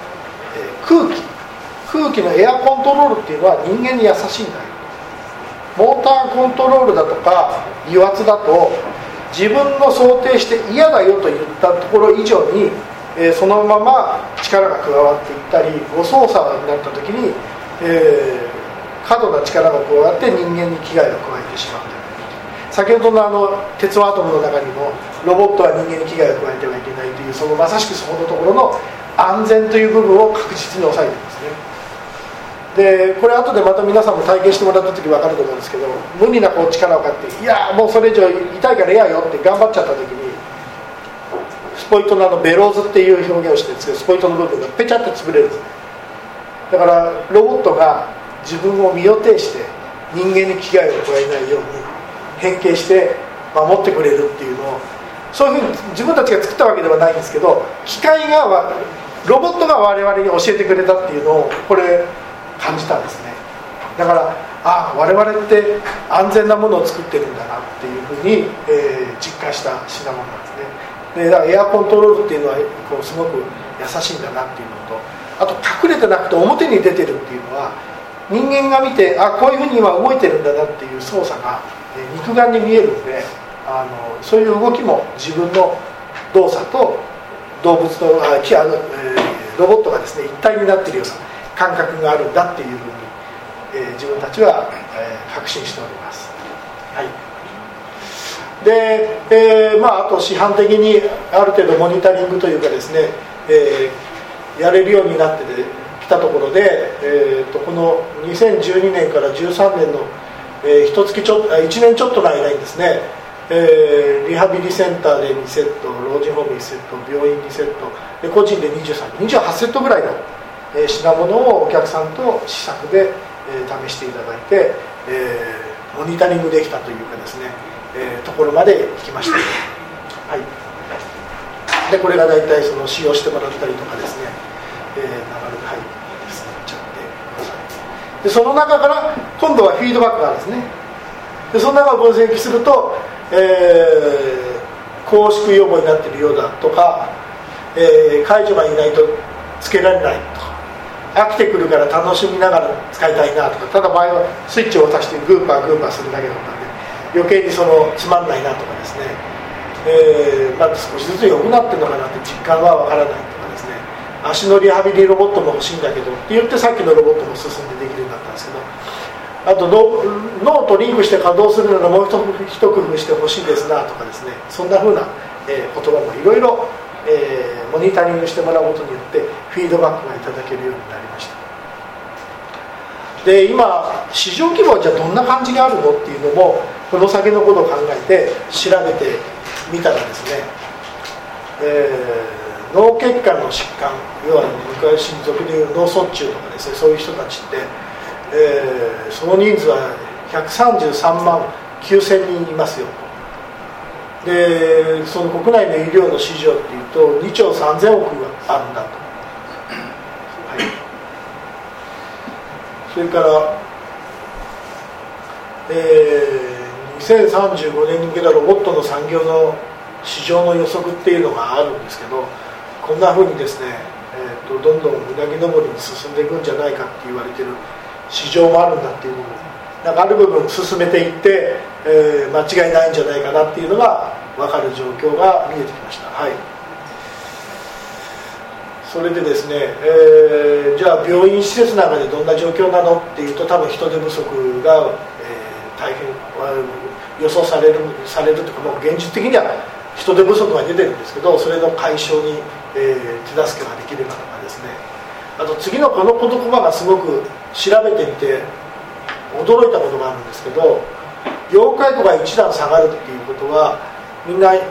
B: 空気のエアコントロールっていうのは人間に優しいんだよ。モーターコントロールだとか油圧だと自分の想定して嫌だよと言ったところ以上に、そのまま力が加わっていったり誤操作になった時に、過度な力が加わって人間に危害を加えてしまう。先ほどの鉄腕アトムの中にもロボットは人間に危害を加えてはいけないという、そのまさしくそこのところの安全という部分を確実に抑えていますね。でこれ後でまた皆さんも体験してもらった時分かると思うんですけど、無理なこう力をかけて、いやもうそれ以上痛いから嫌よって頑張っちゃった時に、スポイトのベローズっていう表現をしてるんですけど、スポイトの部分がペチャって潰れるんですね。だからロボットが自分を身を挺して人間に危害を加えないように変形して守ってくれるっていうのを、そういうふうに自分たちが作ったわけではないんですけど、機械がロボットが我々に教えてくれたっていうのをこれ感じたんですね。だから我々って安全なものを作ってるんだなっていうふうに、実感した品物なんですね。でだからエアコントロールっていうのはこうすごく優しいんだなっていうのと、あと隠れてなくて表に出てるっていうのは人間が見てこういうふうに今動いてるんだなっていう操作が肉眼に見えるので、そういう動きも自分の動作と動物のロボットがですね一体になっているような感覚があるんだっていうふうに、自分たちは、確信しております。はい。で、あと市販的にある程度モニタリングというかですね、やれるようになってきたところで、この2012年から13年の、1年ちょっとの間にですね、リハビリセンターで2セット、老人ホーム1セット、病院2セットで個人で28セットぐらいの品物をお客さんと試作で試していただいて、モニタリングできたというかですね、ところまで行きました。はい。でこれが大体その使用してもらったりとかですね、流れで入ってですねちゃってください。でその中から今度はフィードバックがあるんですね。でその中を分析すると、拘縮予防になっているようだとか、介助がいないとつけられないとか、飽きてくるから楽しみながら使いたいなとか、ただ前はスイッチを押してグーパーするだけだったんで余計につまんないなとかですね、少しずつ良くなってるのかなって実感はわからないとかですね、足のリハビリロボットも欲しいんだけどって言ってさっきのロボットも進んでできるようになったんですけど、あと脳とリンクして稼働するのをもう一工夫してほしいですなとかですね、そんな風な、言葉もいろいろモニタリングしてもらうことによってフィードバックがいただけるようになりました。で今市場規模はじゃあどんな感じがあるのっていうのもこの先のことを考えて調べてみたらですね、脳血管の疾患、要は昔俗でいう脳卒中とかですね、そういう人たちって、その人数は133万9000人いますよ。でその国内の医療の市場っていうと2兆3000億あるんだと、はい、それから、2035年に向けたロボットの産業の市場の予測っていうのがあるんですけど、こんなふうにですね、どんどんうなぎ登りに進んでいくんじゃないかって言われてる市場もあるんだっていうのもなんかある部分進めていって、間違いないんじゃないかなっていうのが分かる状況が見えてきました。はい。それでですね、じゃあ病院施設の中でどんな状況なのっていうと、多分人手不足が、大変予想されるというか、もう現実的には人手不足が出てるんですけど、それの解消に、手助けができればとかですね、あと次のこの言葉がすごく調べてみて驚いたことがあるんですけど、 要介護が一段下がるっていうことはみんなどう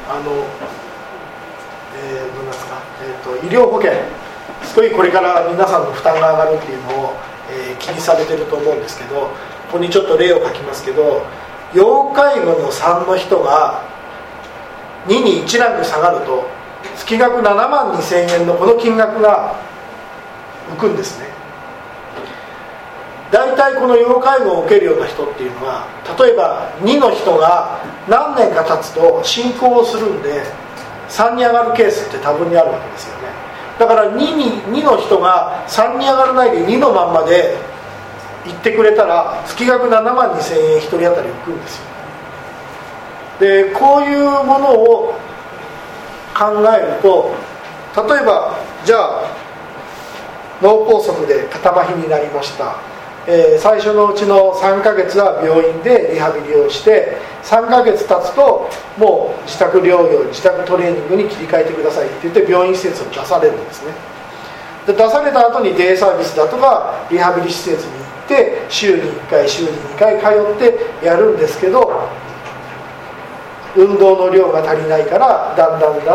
B: なんですか、医療保険すごいこれから皆さんの負担が上がるっていうのを、気にされてると思うんですけど、ここにちょっと例を書きますけど、要介護の3の人が2に1ランク下がると月額7万2000円のこの金額が浮くんですね。大体この要介護を受けるような人っていうのは、例えば2の人が何年か経つと進行をするんで3に上がるケースって多分にあるわけですよね。だから2の人が3に上がらないで2のまんまで行ってくれたら月額7万2000円1人当たり浮くんですよ。でこういうものを考えると、例えばじゃあ脳梗塞で肩麻痺になりました、最初のうちの3ヶ月は病院でリハビリをして3ヶ月経つともう自宅療養自宅トレーニングに切り替えてくださいって言って病院施設を出されるんですね。で出された後にデイサービスだとかリハビリ施設に行って週に1回週に2回通ってやるんですけど、運動の量が足りないからだんだん、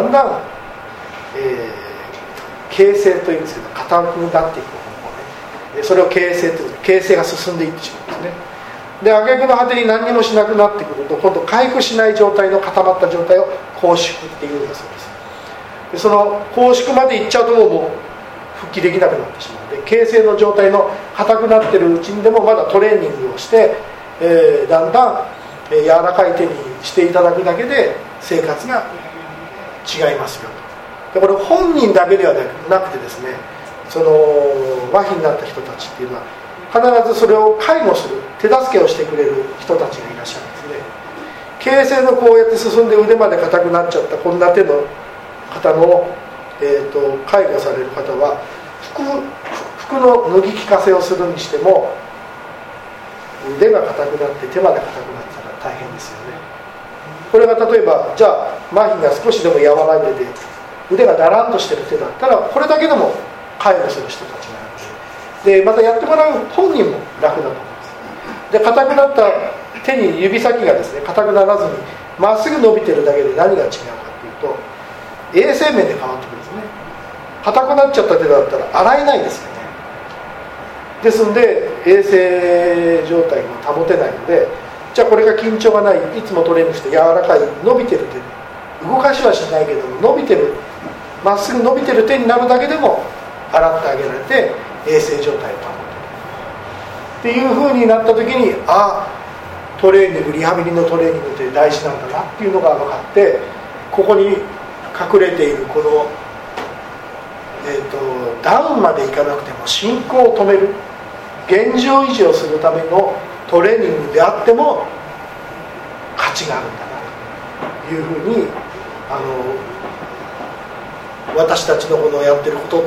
B: 形成というんですけど硬くなっていく方向ね、それを形成という形成が進んでいってしまうんですね。で挙句の果てに何にもしなくなってくると今度回復しない状態の固まった状態を拘縮っていうんだそうです。でその拘縮までいっちゃうともう復帰できなくなってしまうので、形成の状態の硬くなってるうちにでもまだトレーニングをして、だんだん柔らかい手にしていただくだけで生活が違いますよと。でこれ本人だけではなくてですね、その麻痺になった人たちっていうのは必ずそれを介護する手助けをしてくれる人たちがいらっしゃるんですね。形成のこうやって進んで腕まで硬くなっちゃったこんな手の方の、介護される方は服の脱ぎ着かせをするにしても腕が硬くなって手まで硬くなったら大変ですよね。これが例えばじゃあ麻痺が少しでも和らいでて腕がだらんとしてる手だったらこれだけでも介護する人たちがいるので、またやってもらう本人も楽だと思います。で硬くなった手に指先がですね硬くならずにまっすぐ伸びてるだけで何が違うかっていうと衛生面で変わってくるんですね。硬くなっちゃった手だったら洗えないですよね。ですので衛生状態が保てないので、じゃあこれが緊張がない、いつもトレーニングして柔らかい伸びてる手、動かしはしないけど伸びてるまっすぐ伸びてる手になるだけでも洗ってあげられて衛生状態を保てるっていう風になった時に、トレーニングリハビリのトレーニングって大事なんだなっていうのが分かって、ここに隠れているこの、ダウンまでいかなくても進行を止める現状維持をするためのトレーニングであっても価値があるんだなというふうに私たちのこのやってることって、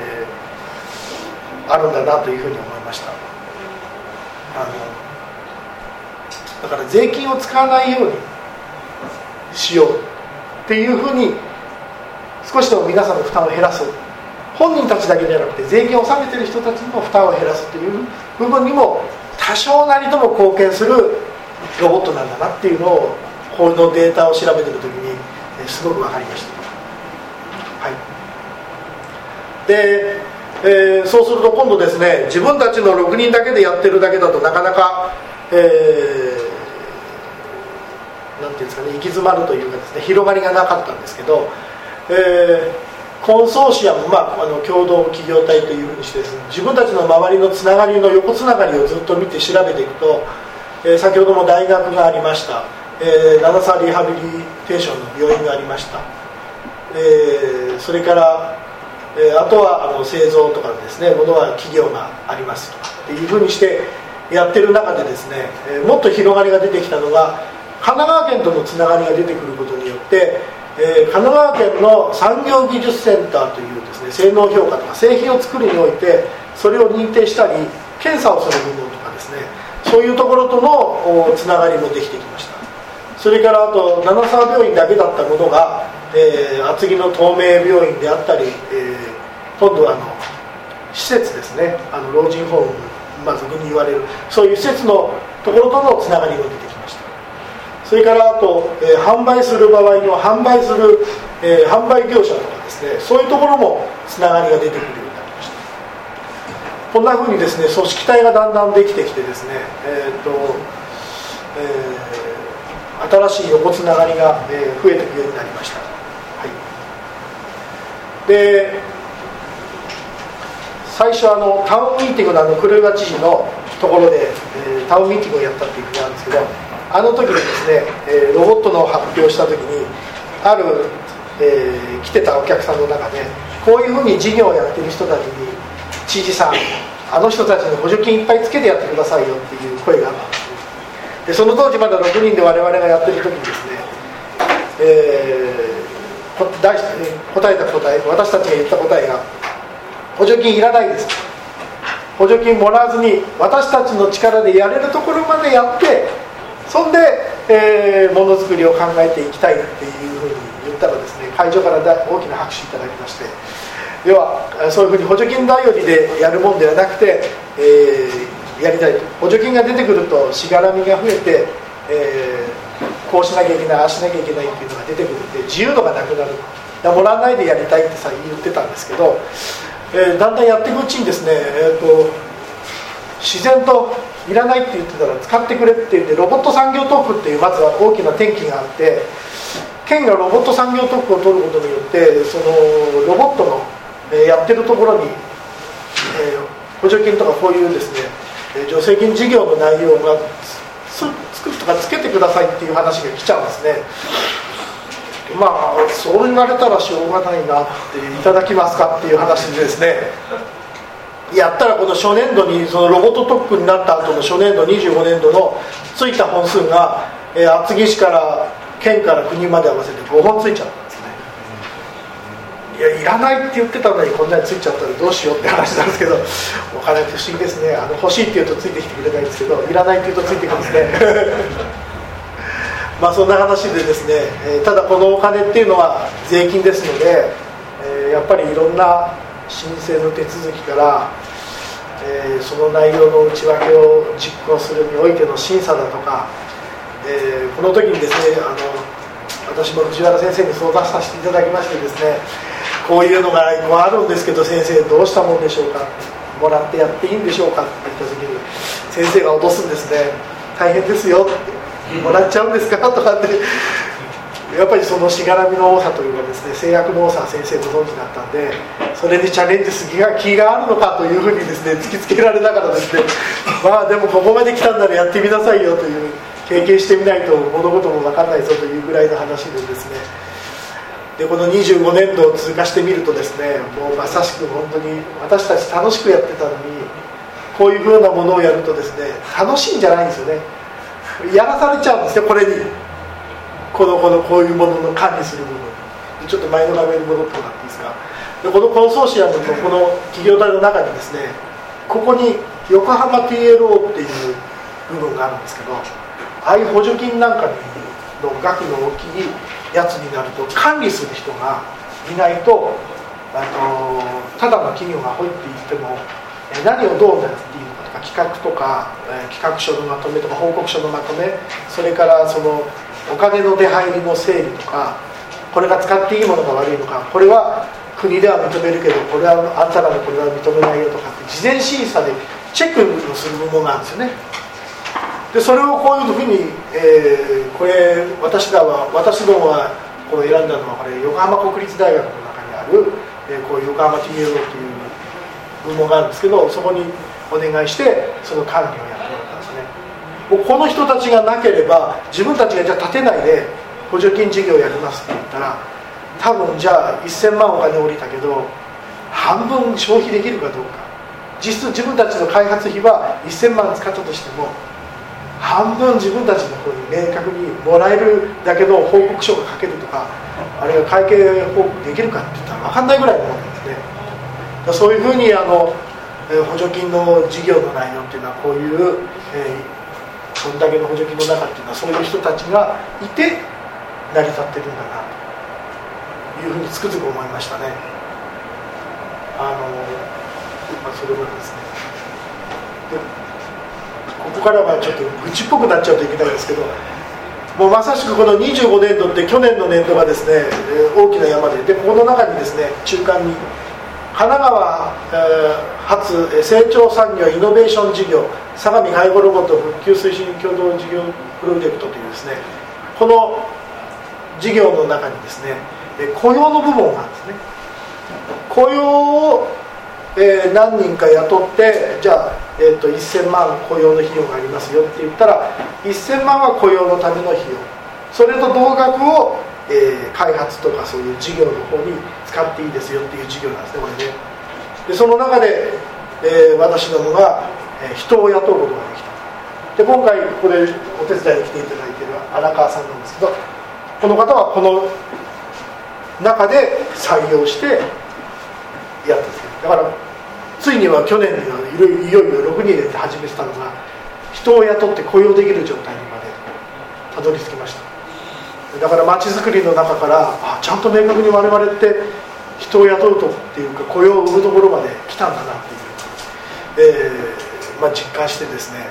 B: あるんだなというふうに思いました。だから税金を使わないようにしようっていうふうに少しでも皆さんの負担を減らす、本人たちだけではなくて税金を納めている人たちの負担を減らすという部分にも多少なりとも貢献するロボットなんだなっていうのをこのデータを調べているときにすごく分かりました。はい。で、そうすると今度ですね、自分たちの6人だけでやってるだけだとなかなか、なんていうんですかね、行き詰まるというかですね、広がりがなかったんですけど、コンソーシアム、共同企業体というふうにしてですね、自分たちの周りのつながりの横つながりをずっと見て調べていくと、先ほども大学がありました、七沢リハビリテーションの病院がありました、それから、あとは製造とかですね、ものは企業がありますとかっていうふうにしてやってる中でですね、もっと広がりが出てきたのが神奈川県とのつながりが出てくることによって、神奈川県の産業技術センターというですね、性能評価とか製品を作るにおいてそれを認定したり検査をする部分とかですね、そういうところとのつながりもできてきました。それからあと七沢病院だけだったものが、厚木の東名病院であったり、今度は施設ですね、老人ホーム、俗に言われるそういう施設のところとのつながりが出てきました。それからあと、販売する場合の販売する、販売業者とかですね、そういうところもつながりが出てくるようになりました。こんなふうにですね、組織体がだんだんできてきてですね、新しい横つながりが、増えていくようになりました。はい、で最初タウンミーティングの黒岩知事のところで、タウンミーティングをやったっていうふうにあるんですけど、あの時にですね、ロボットの発表した時にある、来てたお客さんの中でこういうふうに事業をやってる人たちに知事さんあの人たちに補助金いっぱいつけてやってくださいよっていう声があったんです。でその当時まだ6人で我々がやってる時にですね、答えた答え、私たちが言った答えが補助金いらないです。補助金もらわずに私たちの力でやれるところまでやってそんで、ものづくりを考えていきたいっていうふうに言ったらですね、会場から大きな拍手いただきまして、ではそういうふうに補助金頼りでやるもんではなくて、やりたいと。補助金が出てくるとしがらみが増えて、こうしなきゃいけないああしなきゃいけないっていうのが出てくるんで自由度がなくなる。もらわないでやりたいってさ言ってたんですけど、だんだんやっていくうちにですね、自然といらないって言ってたら使ってくれって言ってロボット産業特区っていうまずは大きな転機があって、県がロボット産業特区を取ることによってそのロボットの、やってるところに、補助金とかこういうですね助成金事業の内容が作るとかつけてくださいっていう話が来ちゃうんですね。まあそう言われたらしょうがないなって、いただきますかっていう話でですね、やったらこの初年度にそのロボット特区になった後の初年度25年度のついた本数が、厚木市から県から国まで合わせて5本ついちゃったんですね。いやいらないって言ってたのにこんなについちゃったらどうしようって話なんですけど、お金って不思議ですね。欲しいって言うとついてきてくれないんですけど、いらないって言うとついてくるんですねまあそんな話でですね、ただこのお金っていうのは税金ですので、やっぱりいろんな申請の手続きから、その内容の内訳を実行するにおいての審査だとか、この時にですね私も藤原先生に相談させていただきましてですね、こういうのがあるんですけど先生どうしたもんでしょうか、もらってやっていいんでしょうかって言った時に先生が脅すんですね。大変ですよって、もらっちゃうんですかとかって、やっぱりそのしがらみの多さというかですね、制約の多さは先生ご存知だったんで、それにチャレンジする気があるのかというふうにですね突きつけられながらですね、まあでもここまで来たんならやってみなさいよという、経験してみないと物事も分かんないぞというぐらいの話でですね、でこの25年度を通過してみるとですね、もうまさしく本当に私たち楽しくやってたのに、こういうふうなものをやるとですね楽しいんじゃないんですよね。やらされちゃうんですよ。これにこういうものの管理する部分、ちょっと前の画面に戻ってもらっていいですか。でこのコンソーシアムのこの企業体の中にですね、ここに横浜 TLO っていう部分があるんですけど、ああいう補助金なんかの額の大きいやつになると管理する人がいないと、ただの企業が入っていっても何をどうやっていいのかとか、企画とか企画書のまとめとか報告書のまとめ、それからそのお金の出入りの整理とか、これが使っていいものか悪いのか、これは国では認めるけどこれはあんたらのこれは認めないよとかって事前審査でチェックをする部分があるんですよね。でそれをこういうふうに、これ私どもはこの選んだのはこれ横浜国立大学の中にある、こういう横浜 TLO という部門があるんですけど、そこにお願いしてその管理をやってもらったんですね。もうこの人たちがなければ、自分たちがじゃあ立てないで補助金事業をやりますって言ったら、多分じゃあ1000万お金降りたけど半分消費できるかどうか、実質自分たちの開発費は1000万使ったとしても半分自分たちの方に明確にもらえるだけの報告書が書けるとか、あるいは会計報告できるかって言ったら分かんないぐらいのものなんですね。だそういうふうに補助金の事業の内容っていうのはこういう、そんだけの補助金の中っていうのはそういう人たちがいて成り立ってるんだなというふうにつくづく思いましたね。それぐらいですね。でここからはちょっと愚痴っぽくなっちゃうといけないんですけど、もうまさしくこの25年度って去年の年度がですね、大きな山で、ここの中にですね、中間に神奈川発成長産業イノベーション事業相模介護ロボット復旧推進共同事業プロジェクトというですね、この事業の中にですね、雇用の部門があるんですね。雇用を、何人か雇って、じゃあ、1000万雇用の費用がありますよって言ったら、1000万は雇用のための費用、それと同額を、開発とかそういう事業の方に使っていいですよっていう事業なんですね、これね。でその中で、私どもが、人を雇うことができた。で今回ここでお手伝いに来ていただいている荒川さんなんですけど、この方はこの中で採用してやったんですけど、だからついには去年にはいよいよ6人で始めてたのが、人を雇って雇用できる状態にまでたどり着きました。だから街づくりの中からちゃんと明確に我々って人を雇うとっていうか雇用を生むところまで来たんだなっていう、実感してですね、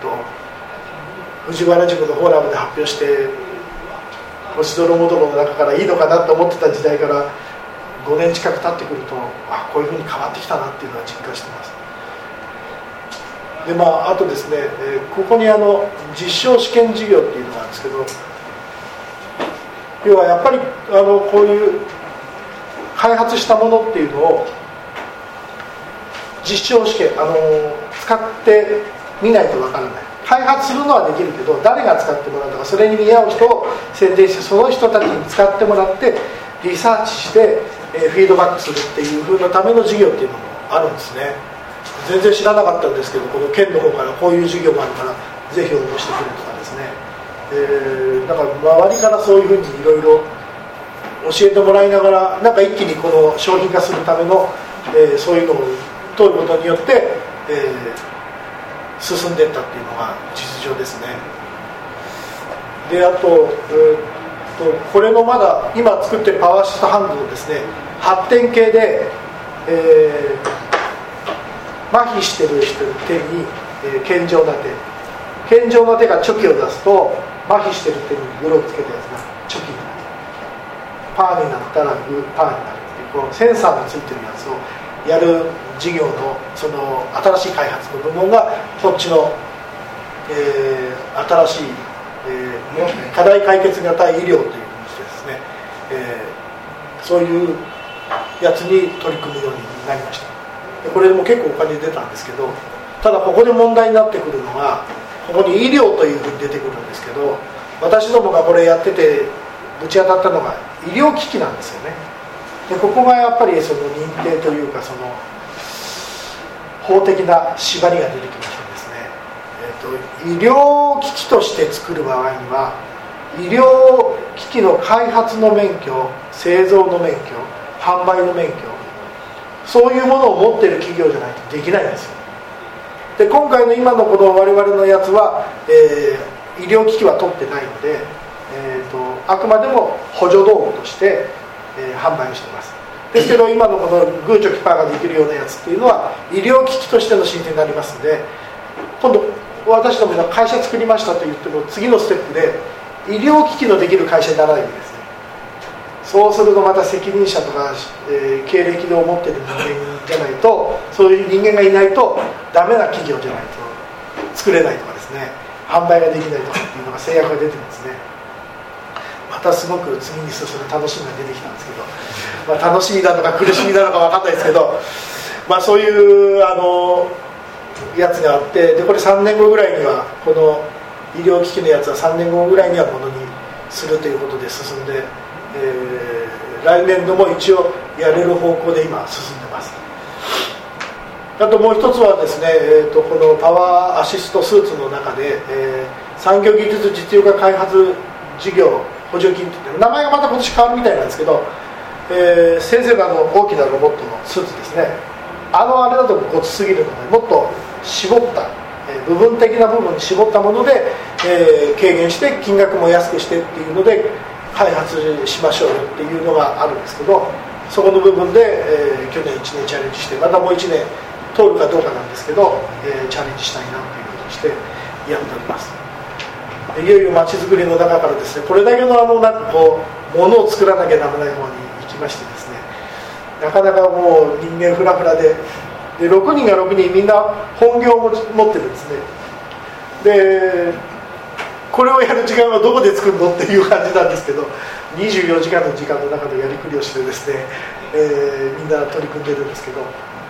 B: 藤原塾のフォーラムで発表して星泥もどろの中からいいのかなと思ってた時代から5年近く経ってくると、こういうふうに変わってきたなっていうのは実感してます。であとですね、ここに実証試験事業っていうのがあるんですけど、要はやっぱりこういう開発したものっていうのを実証試験使ってみないとわからない。開発するのはできるけど、誰が使ってもらうとか、それに見合う人を選定して、その人たちに使ってもらってリサーチしてフィードバックするっていう風なための事業っていうのもあるんですね。全然知らなかったんですけど、この県の方からこういう事業もあるからぜひ応募してくれとかですね、だから周りからそういうふうにいろいろ教えてもらいながら、一気にこの商品化するための、そういうのを通ることによって、進んでいったっていうのが実情ですね。であと、これのまだ今作ってるパワーシフトハンドのですね、発展系で、麻痺してる人の手に、健常な手、健常な手がチョキを出すと、麻痺してる手にグロをつけたやつがチョキになる、パーになったらグーパーになるっていう、このセンサーがついてるやつをやる事業のその新しい開発の部門がこっちの、新しい、課題解決型医療というふうにしてですね、そういうやつに取り組むようになりました。でこれでも結構お金出たんですけど、ただここで問題になってくるのが、ここに医療というふうに出てくるんですけど、私どもがこれやっててぶち当たったのが医療機器なんですよね。でここがやっぱりその認定というか、その法的な縛りが出てきましてですね、医療機器として作る場合には医療機器の開発の免許、製造の免許、販売の免許、そういうものを持っている企業じゃないとできないんですよ。で今回の今のこの我々のやつは、医療機器は取ってないので、あくまでも補助道具として、販売をしています。ですけど今のこのグーチョキパーができるようなやつっていうのは医療機器としての申請になりますので、今度私どもが会社作りましたと言っても次のステップで医療機器のできる会社にならないんですね。そうするとまた責任者とか、経歴を持っている人間じゃないと、そういう人間がいないとダメな企業じゃないと作れないとかですね、販売ができないとかっていうのが制約が出てますね。またすごく次に進む楽しみが出てきたんですけど、楽しみなのか苦しみなのか分かんないですけど、そういうやつがあって、でこれ3年後ぐらいにはこの医療機器のやつは3年後ぐらいにはものにするということで進んで、来年度も一応やれる方向で今進んでます。あともう一つはですね、このパワーアシストスーツの中で、産業技術実用化開発事業補助金って言って、名前がまた今年変わるみたいなんですけど、先生の大きなロボットのスーツですね、あれだとごつすぎるので、もっと絞った、部分的な部分に絞ったもので、軽減して金額も安くしてっていうので開発しましょうよっていうのがあるんですけど、そこの部分で、去年1年チャレンジして、またもう1年通るかどうかなんですけど、チャレンジしたいなということにしてやっております。いよいよまちづくりの中からですね、これだけのなんかこうものを作らなきゃならない方に行きましてですね、なかなかもう人間フラフラで、6人が6人みんな本業を持ってるんですね。でこれをやる時間はどこで作るのっていう感じなんですけど、24時間の時間の中でやりくりをしてですね、みんな取り組んでるんですけど、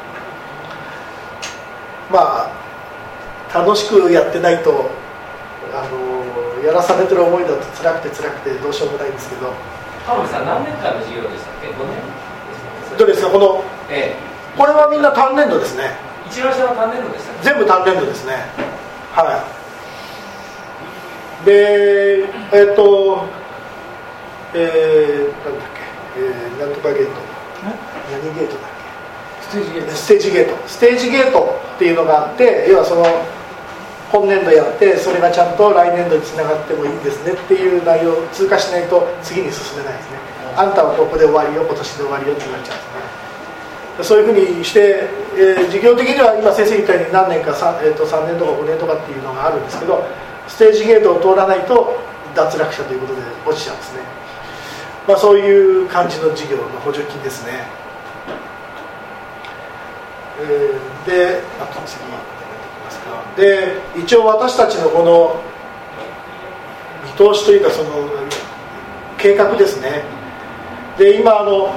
B: まあ楽しくやってないとやらされてる思いだと辛くてどうしようもないんですけど。
A: 浜辺さん何年間の授業でしたっけ？5年
B: どうですか？これはみんな単年度ですね。
A: 一番下の単年度でしたっけ？全
B: 部単年度ですね。はい。でなんだっけ、なんとかゲート、何ゲートだっけ？ステージゲートっていうのがあって、要はその今年度やってそれがちゃんと来年度につながってもいいんですねっていう内容を通過しないと次に進めないですね。あんたはここで終わりよ、今年で終わりよって言われちゃうんですね。そういうふうにして、授業的には今先生言ったように何年か 3年とか5年とかっていうのがあるんですけど、ステージゲートを通らないと脱落者ということで落ちちゃうんですね。まあ、そういう感じの授業の補助金ですね。で、あと次で一応私たちのこの見通しというかその計画ですね。で今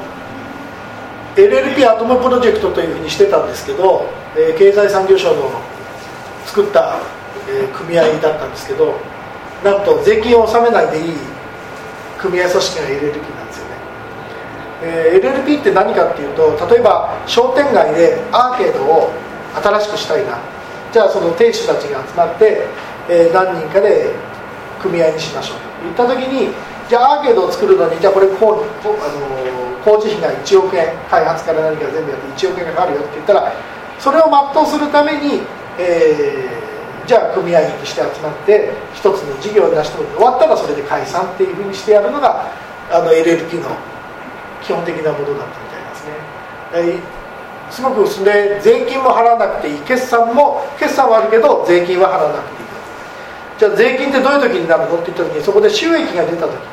B: LLP アトムプロジェクトというふうにしてたんですけど、経済産業省の作った、組合だったんですけど、なんと税金を納めないでいい組合組織が LLP なんですよね。LLP って何かっていうと、例えば商店街でアーケードを新しくしたいな、じゃあその店主たちが集まって、何人かで組合にしましょうと言った時に、じゃあアーケードを作るのにじゃあこれ工事費が1億円、開発から何から全部やって1億円かかるよって言ったら、それを全うするために、じゃあ組合員として集まって一つの事業を出しても終わったらそれで解散っていうふうにしてやるのがLLP の基本的なものだったみたいですね。すごくで税金も払わなくていい、決算はあるけど税金は払わなくていい。じゃあ税金ってどういう時になるのって言った時に、そこで収益が出た時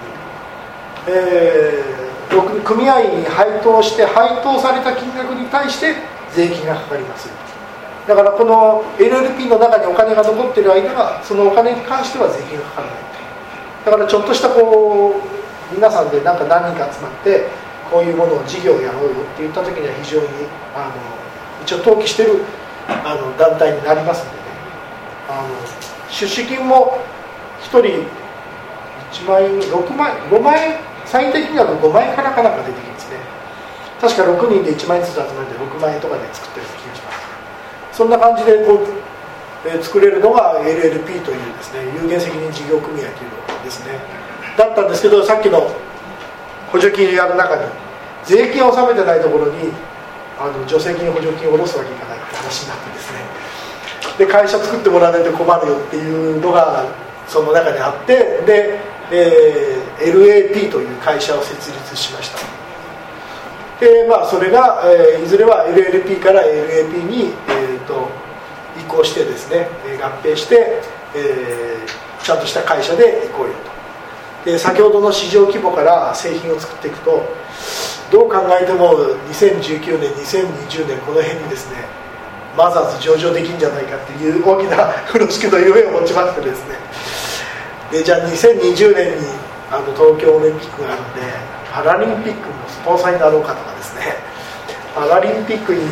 B: に、組合員に配当して配当された金額に対して税金がかかります。だからこの LLP の中にお金が残っている間はそのお金に関しては税金がかからない。だからちょっとした皆さんで何人か集まってこういうものを事業をやろうよって言った時には非常に一応登記してる団体になりますのでね、出資金も1人1万円、6万円、5万円、最低金額5万円からかなんか出てきますね。確か6人で1万円ずつ集まって6万円とかで作ってる気がします。そんな感じで作れるのが LLP というですね、有限責任事業組合というのですねだったんですけど、さっきの補助金をやる中に税金を納めてないところに助成金補助金を下ろすわけにいかないって話になってですね、で会社作ってもらわないと困るよっていうのがその中にあって、で、LAP という会社を設立しました。でそれが、いずれは LLP から LAP に、移行してですね、合併して、ちゃんとした会社で行こうよと。で先ほどの市場規模から製品を作っていくと、どう考えても2019年2020年この辺にですね、マザーズ上場できるんじゃないかっていう大きな風呂敷の夢を持ちましてですね、でじゃあ2020年に東京オリンピックがあるのでパラリンピックのスポンサーになろうかとかですね、パラリンピックに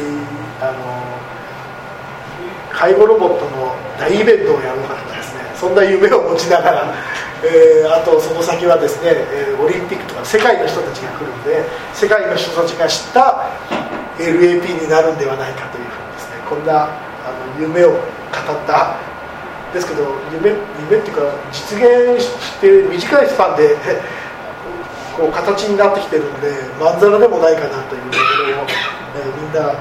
B: 介護ロボットの大イベントをやろうかとかですね、そんな夢を持ちながら、あとその先はですね、オリンピックとか世界の人たちが来るので、世界の人たちが知った LAP になるんではないかというふうにですね、こんな夢を語ったですけど、夢っていうか実現して短いスパンで形になってきてるんで、まんざらでもないかなというところを、みんな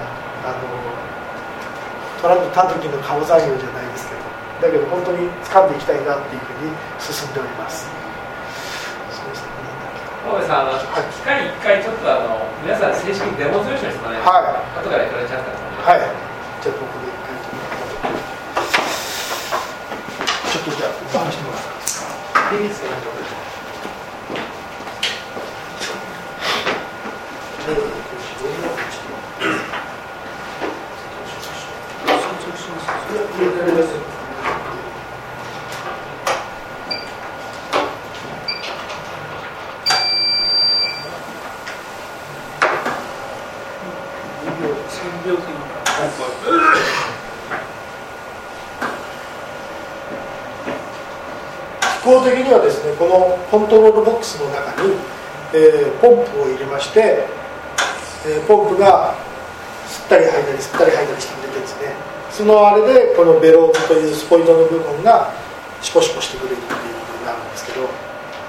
B: トランプた時の顔残業じゃないですけど、だけど本当に掴んでいきたいなっていうふうに進んでおります。
A: 大部さん、機会1回ちょっと皆さん正式にデモンストレーションしてもらえますか、後からいただいちゃったんですね。
B: はい、じゃあここで1回機構的にはですね、このコントロールボックスの中に、ポンプを入れまして、ポンプが吸ったり吐いたり吸ったり吐いたりしてくれてですね、そのあれでこのベローズというスポイトの部分がシコシコしてくれるっていうことになるんですけど、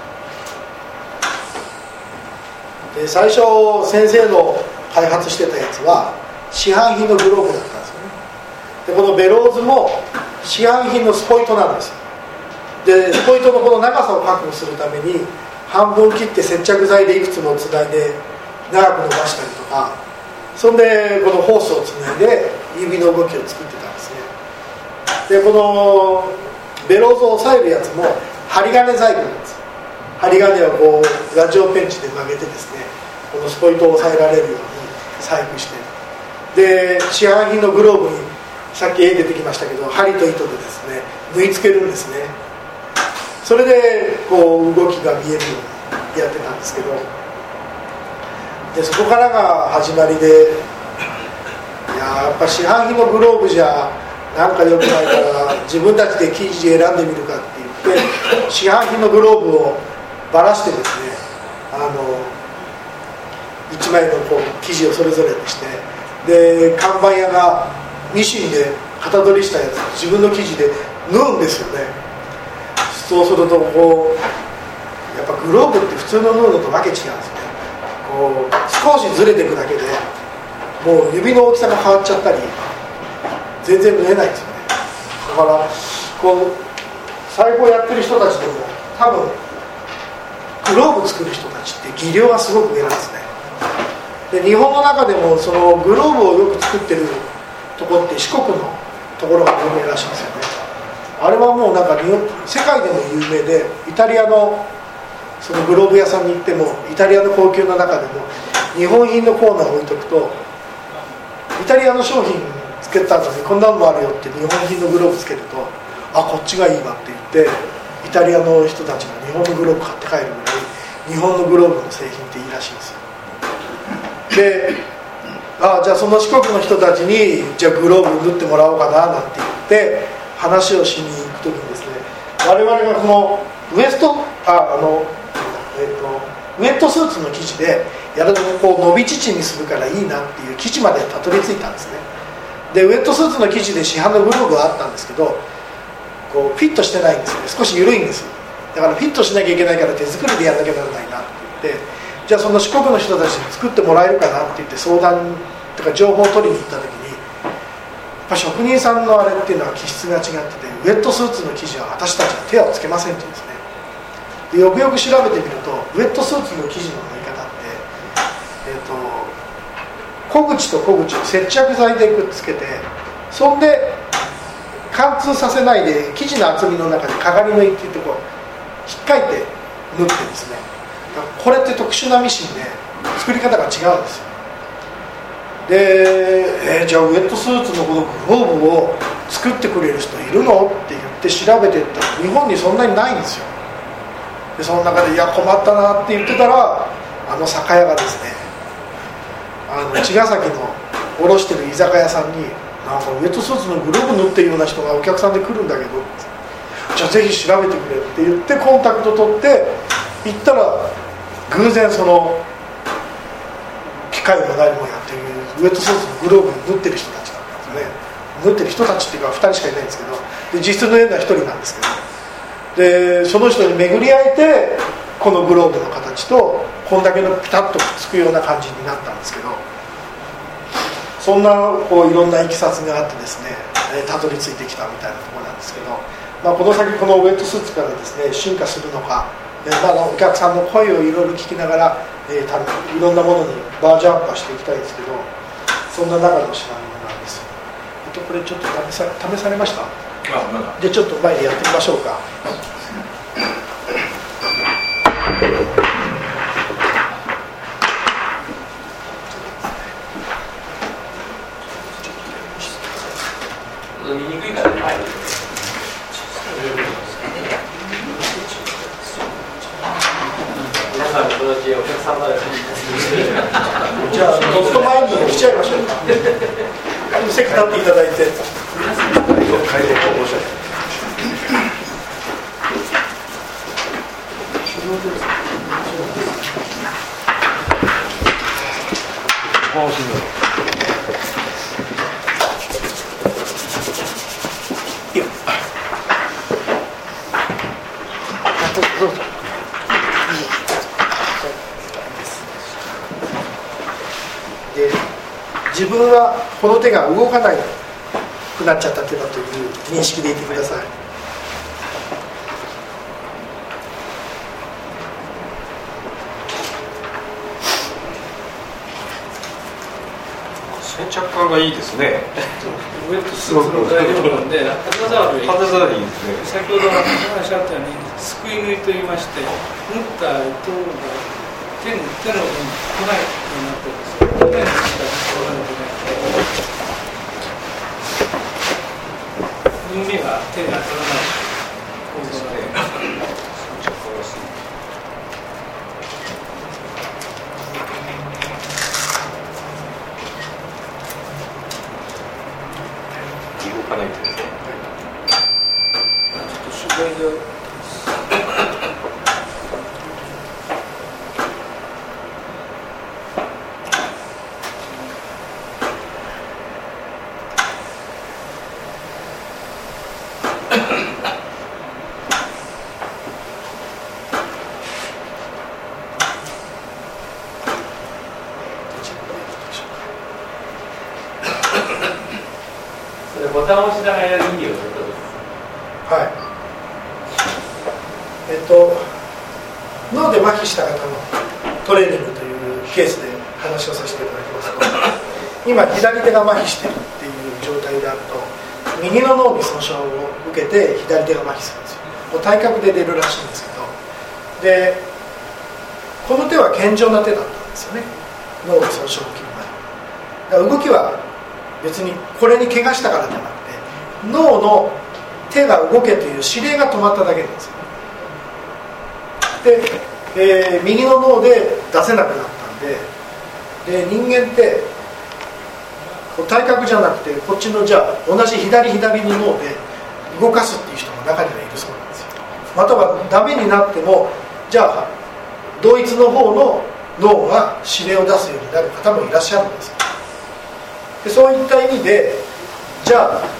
B: で最初先生の開発してたやつは市販品のグローブだったんですよね。でこのベローズも市販品のスポイトなんですよ。でスポイトのこの長さを確保するために半分切って接着剤でいくつもつないで長く伸ばしたりとか、そんでこのホースをつないで指の動きを作ってたんですね。でこのベローズを押さえるやつも針金細工なんです。針金をこうラジオペンチで曲げてですね、このスポイトを押さえられるように細工して、で市販品のグローブにさっき絵出てきましたけど、針と糸でですね縫い付けるんですね。それでこう動きが見えるようにやってたんですけど、でそこからが始まりで、やっぱ市販品のグローブじゃなんか良くないから自分たちで生地選んでみるかって言って市販品のグローブをばらしてですね、1枚のこう生地をそれぞれにして、で看板屋がミシンで型取りしたやつを自分の生地で縫うんですよね。そうするとこうやっぱグローブって普通の縫うのとわけ違うんですね。こう少しずれていくだけでもう指の大きさが変わっちゃったり全然縫えないんですよね。だからこう裁縫やってる人たちでも多分グローブ作る人たちって技量がすごく上なんですね。で日本の中でもそのグローブをよく作ってるところって四国のところが有名らしいんですよね。あれはもうなんか世界でも有名で、イタリアのそのグローブ屋さんに行ってもイタリアの高級の中でも日本品のコーナーを置いとくと、イタリアの商品つけた後にこんなのもあるよって日本品のグローブつけると、あこっちがいいわって言ってイタリアの人たちが日本のグローブ買って帰るぐらい日本のグローブの製品っていいらしいんですよ。でじゃあその四国の人たちにじゃあグローブ縫ってもらおうかななんて言って話をしに行くときにですね、我々がこのウエストスーツの生地でやるとこう伸び縮みするからいいなっていう生地までたどり着いたんですね。でウエットスーツの生地で市販のグローブがあったんですけど、こうフィットしてないんですよね。少し緩いんですよ。だからフィットしなきゃいけないから手作りでやらなきゃならないなって言って、じゃあその四国の人たちに作ってもらえるかなって言って相談とか情報を取りに行った時に、やっぱ職人さんのあれっていうのは気質が違ってて、ウエットスーツの生地は私たちは手をつけませんって言うんですね。でよくよく調べてみるとウエットスーツの生地の縫い方って、小口と小口を接着剤でくっつけて、そんで貫通させないで生地の厚みの中でかがり縫いっていうところ引っかいて縫ってるんですね。これって特殊なミシンで作り方が違うんですよ。で、じゃあウエットスーツのこのグローブを作ってくれる人いるのって言って調べていったら日本にそんなにないんですよ。でその中でいや困ったなって言ってたら、酒屋がですね、茅ヶ崎の卸してる居酒屋さんになんかウエットスーツのグローブ縫ってるような人がお客さんで来るんだけど、じゃあぜひ調べてくれって言ってコンタクト取って行ったら、偶然その機械も何もやってるウエットスーツのグローブに縫ってる人たちだったんですよね。縫ってる人たちっていうか2人しかいないんですけど、で実質縫えるのは1人なんですけど、でその人に巡り会えてこのグローブの形とこんだけのピタッとくっつくような感じになったんですけど、そんなこういろんないきさつがあってですね、たどり着いてきたみたいなところなんですけど、この先このウエットスーツからですね進化するのか、お客さんの声をいろいろ聞きながら、いろんなものにバージョンアップはしていきたいんですけど、そんな中の品物なんです。これちょっと試されました？じゃあちょっと前にやってみましょうか。
A: と見にくいからね。皆さんの友達お客さんまで
B: じゃあドット前に来ちゃいましょうか。席立っていただいて。で、自分はこの手が動かないくなっちゃった手だという認識でいてください。
D: 先着感がいいですね。
C: ウエットスーツの材料なんで肌触りいいですね。先ほどお話しあったようにすくい縫いといいまして、縫った糸が手の上に来ないようになってるんですよ。手の下に来ないと縫い目が手に当たらない構造なので。
D: 動かないですね。
C: ちょっと取材で
A: ボタンを押しながらやる意味をどうぞ。
B: はい。脳で麻痺した方のトレーニングというケースで話をさせていただきますと、今左手が麻痺しているっていう状態であると、右の脳に損傷を受けて左手が麻痺するんですよ。体格で出るらしいんですけど、でこの手は健常な手だったんですよね。脳に損傷を受ける前。だから動きは別にこれに怪我したからじゃなくて、脳の手が動けという指令が止まっただけなんですよ。で、右の脳で出せなくなったんで、人間って体格じゃなくてこっちのじゃあ同じ左の脳で動かすっていう人も中にはいるそうなんですよ。またはダメになってもじゃあ同一の方の脳が指令を出すようになる方もいらっしゃるんですよ。でそういった意味でじゃあ、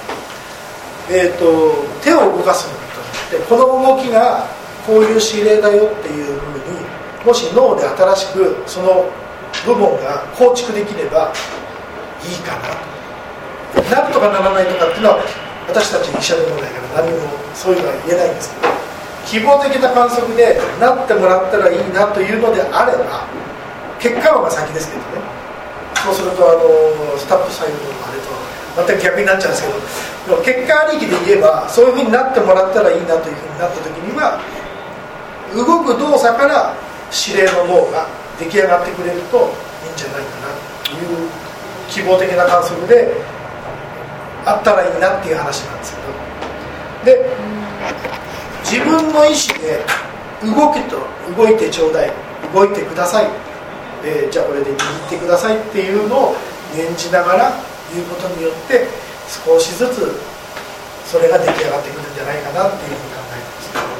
B: 手を動かすのとでこの動きがこういう指令だよっていうふうにもし脳で新しくその部門が構築できればいいかなと。なんとかならないとかっていうのは私たち医者でもないから何もそういうのは言えないんですけど、希望的な観測でなってもらったらいいなというのであれば、結果論が先ですけどね。そうするとスタッフサイドのあれと全く逆になっちゃうんですけど、でも結果ありきで言えばそういうふうになってもらったらいいなというふうになった時には、動く動作から指令の脳が出来上がってくれるといいんじゃないかなという希望的な観測であったらいいなっていう話なんですけど、で自分の意思で動いてちょうだい、動いてください、じゃあこれで握ってくださいっていうのを念じながら言うことによって少しずつそれが出来上がってくるんじゃないかなっていうふうに考えてます。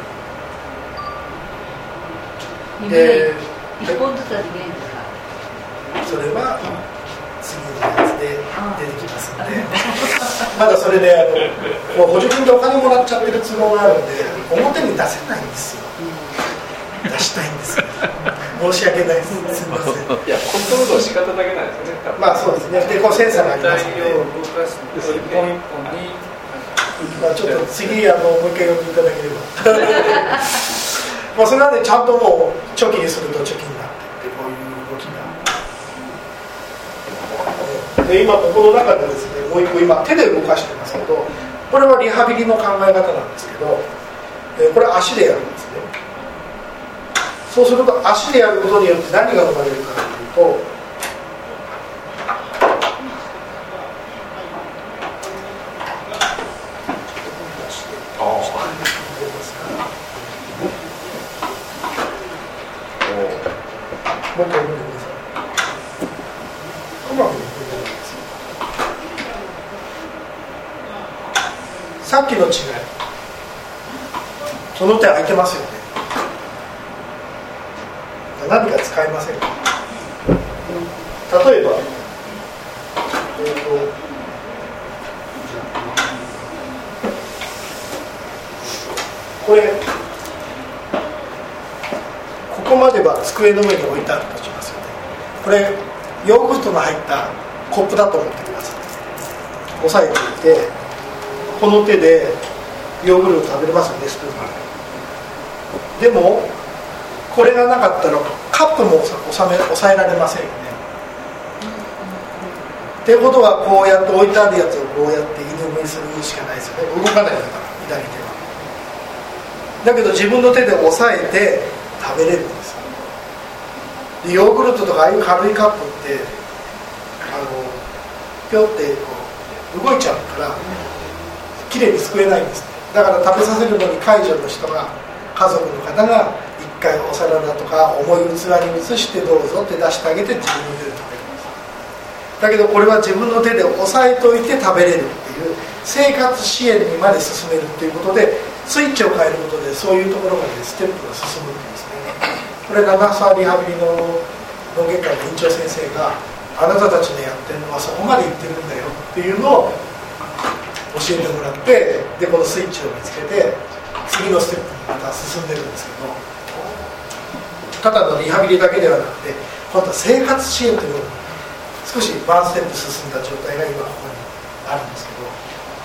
E: 1本ずつはできないんですか？
B: それは次のやつで出てきますのでまだそれでもう補助金でお金もらっちゃってる都合があるんで表に出せないんですよ。出したいんですよ。申し訳ないです。すみません。
D: いや、コントロールの仕方だけなんですよね。
B: まあそうですね。でこうセンサーがありますので、
C: 一本一本に、
B: まあちょっと次もう一回呼んでいただければまあそれなんでちゃんともうチョキにするとチョキになってこういう動きがで、今ここの中でですね、もう一個今手で動かしてますけど、これはリハビリの考え方なんですけど、これ足でやるんですね。そうすると足でやることによって何が生まれるかというと、 もう一回読んでください。うまくいくんじゃないですか。さっきの違い、その手空いてますよね。何か使えませんか。例えば、これここまでは机の上に置いてあるとしますよね。これヨーグルトの入ったコップだと思ってください。押さえていて、この手でヨーグルト食べれますよね、スプーンから。でもこれがなかったらカップも抑えられませんよね。っていうことは、こうやって置いてあるやつをこうやって居眠りするしかないですよね。動かないんだから左手は。だけど自分の手で押さえて食べれるんです。でヨーグルトとかああいう軽いカップってピョってこう動いちゃうからきれいにすくえないんです。だから食べさせるのに介助の人が、家族の方が一回お皿だとか重い器に移してどうぞって出してあげて自分の手で食べるんです。だけどこれは自分の手で押さえといて食べれるっていう生活支援にまで進めるっていうことで、スイッチを変えることでそういうところまでステップが進むんですね。これ長沢リハビリの脳外科の院長先生が、あなたたちのやってるのはそこまでいってるんだよっていうのを教えてもらって、でこのスイッチを見つけて次のステップにまた進んでるんですけど、ただのリハビリだけではなくて、今度は生活支援というのが少しワンステップ進んだ状態が今ここにあるんですけど、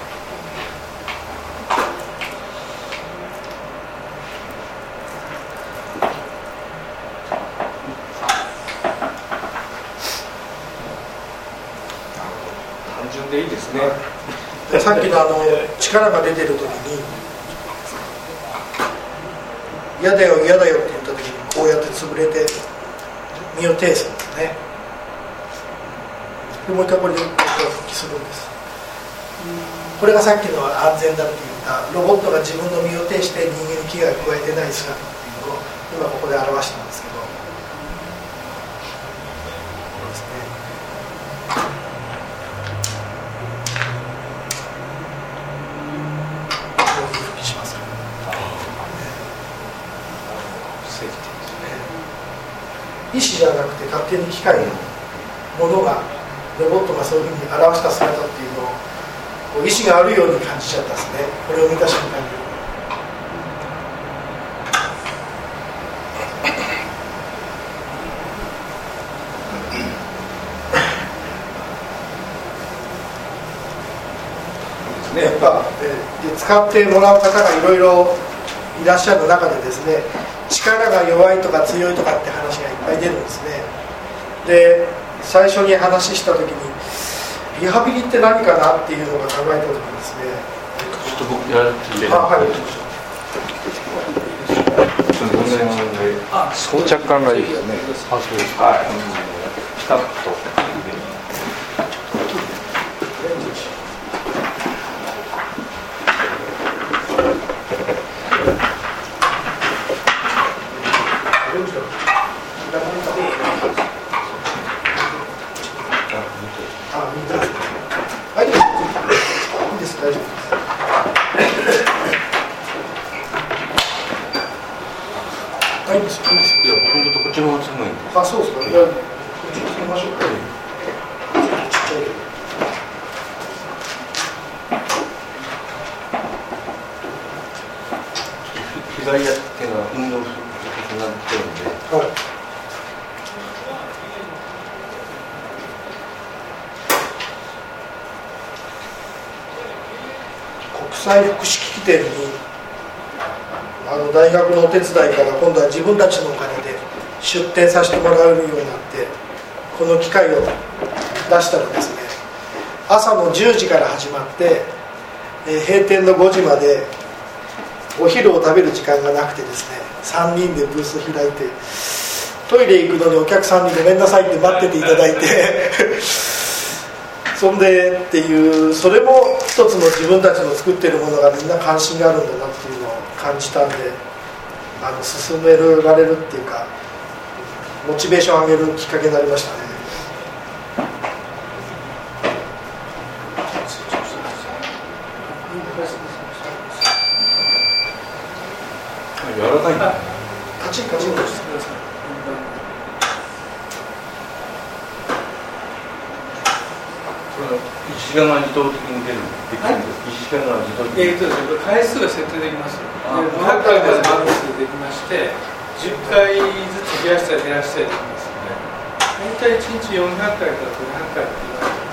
D: 単純でいいですね。
B: でさっきの力が出てる時に嫌だよ嫌だよって言った時にこうやって潰れて身を呈するんですね。でもう一回これで復帰するんです。これがさっきの安全だって言ったロボットが自分の身を呈して人間に危害を加えてない姿っていうのを今ここで表したんですけど、これですね。意思じゃなくて勝手に機械のものが、ロボットがそういうふうに表した姿っていうのをこう意思があるように感じちゃったんですね。これを見た瞬間にやっぱで使ってもらう方がいろいろいらっしゃる中でですね、力が弱いとか強いとかって話がいっぱい出るんですね。で最初に話した時にリハビリって何かなっていうのが考えた時にですね、
D: ちょっと僕やってみて。装着感がいいですね。はい。ピタッと。
B: あ、そうですか。じゃあ、こっちにましょうか。ちっちゃいけど。
D: 左手が運動不足になってるんで。はい。
B: 国際福祉機器店に大学のお手伝いから今度は自分たちのお金で出店させてもらえるようになって、この機械を出したらですね、朝の10時から始まって、閉店の5時までお昼を食べる時間がなくてですね、3人でブース開いて、トイレ行くのにお客さんにごめんなさいって待ってていただいてそんでっていう、それも一つの自分たちの作っているものがみんな関心があるんだなっていうのを感じたんで、進められるっていうか、 モチベーションを上げるきっかけになりましたね。
D: 柔らかいんだ。
B: カチンカチンとしてください。
D: 石窯が自動的に出るんです。石窯が自動的に。
C: 回数が設定できます。500回までマックスでできまして、10回ずつ増やしたり減らしたりできますので、大体1日400回から500回と言われています。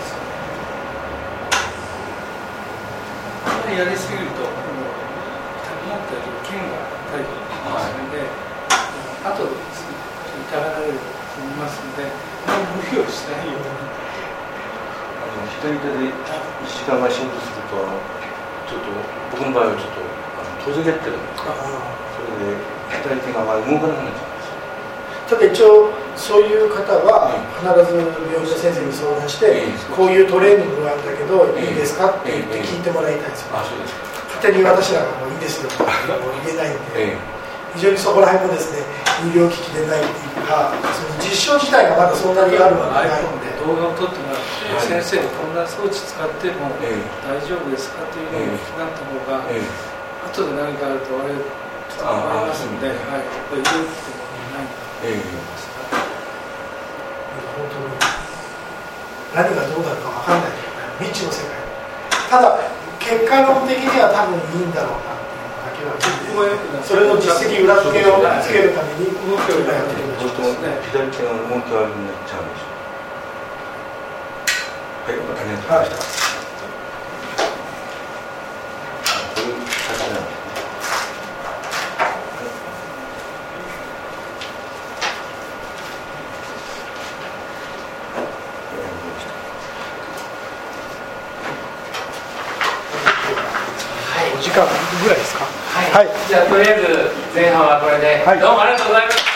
C: あんまりやりすぎると、痛くなったり、腱が痛いと思いますので、後でですね、痛がられると思いますので、無理をしないように。
D: 左手で石窯が振動すると、ちょっと僕の場合はちょっと閉じれてるんです。それで左手があまり動かなくなっちゃうんです。
B: ただ一応そういう方は必ず病院の先生に相談して、こういうトレーニングがあるんだけどいいですかって言って聞いてもらいたいんですよ。
D: そうですか。
B: 勝手に私らがもういいですよと言えないんで、非常にそこら辺もですね、医療機器でないっていうか、その実証自体がまだそんなにあるわけないので、
C: 動画を撮ってもらって、先生にこんな装置使っても大丈夫ですかというのを聞きなった方が、後で何かあるとあれちょっと困りますので、はい、これ医療機器でないと思いますが、
B: 本当に何がどうなるか分かんない未知の世界。ただ結果論的には多分いいんだろうなっていうのだけは、それの実績裏付けをつけるために動きをやってるんでしょうね。
D: 左手が動き悪くなっちゃうんでしょう。はい、ありがとうございました。こういう形なんですね。
B: お時間ぐらいですか。
A: はい。じゃあとりあえず前半はこれで、どうもありがとうございました。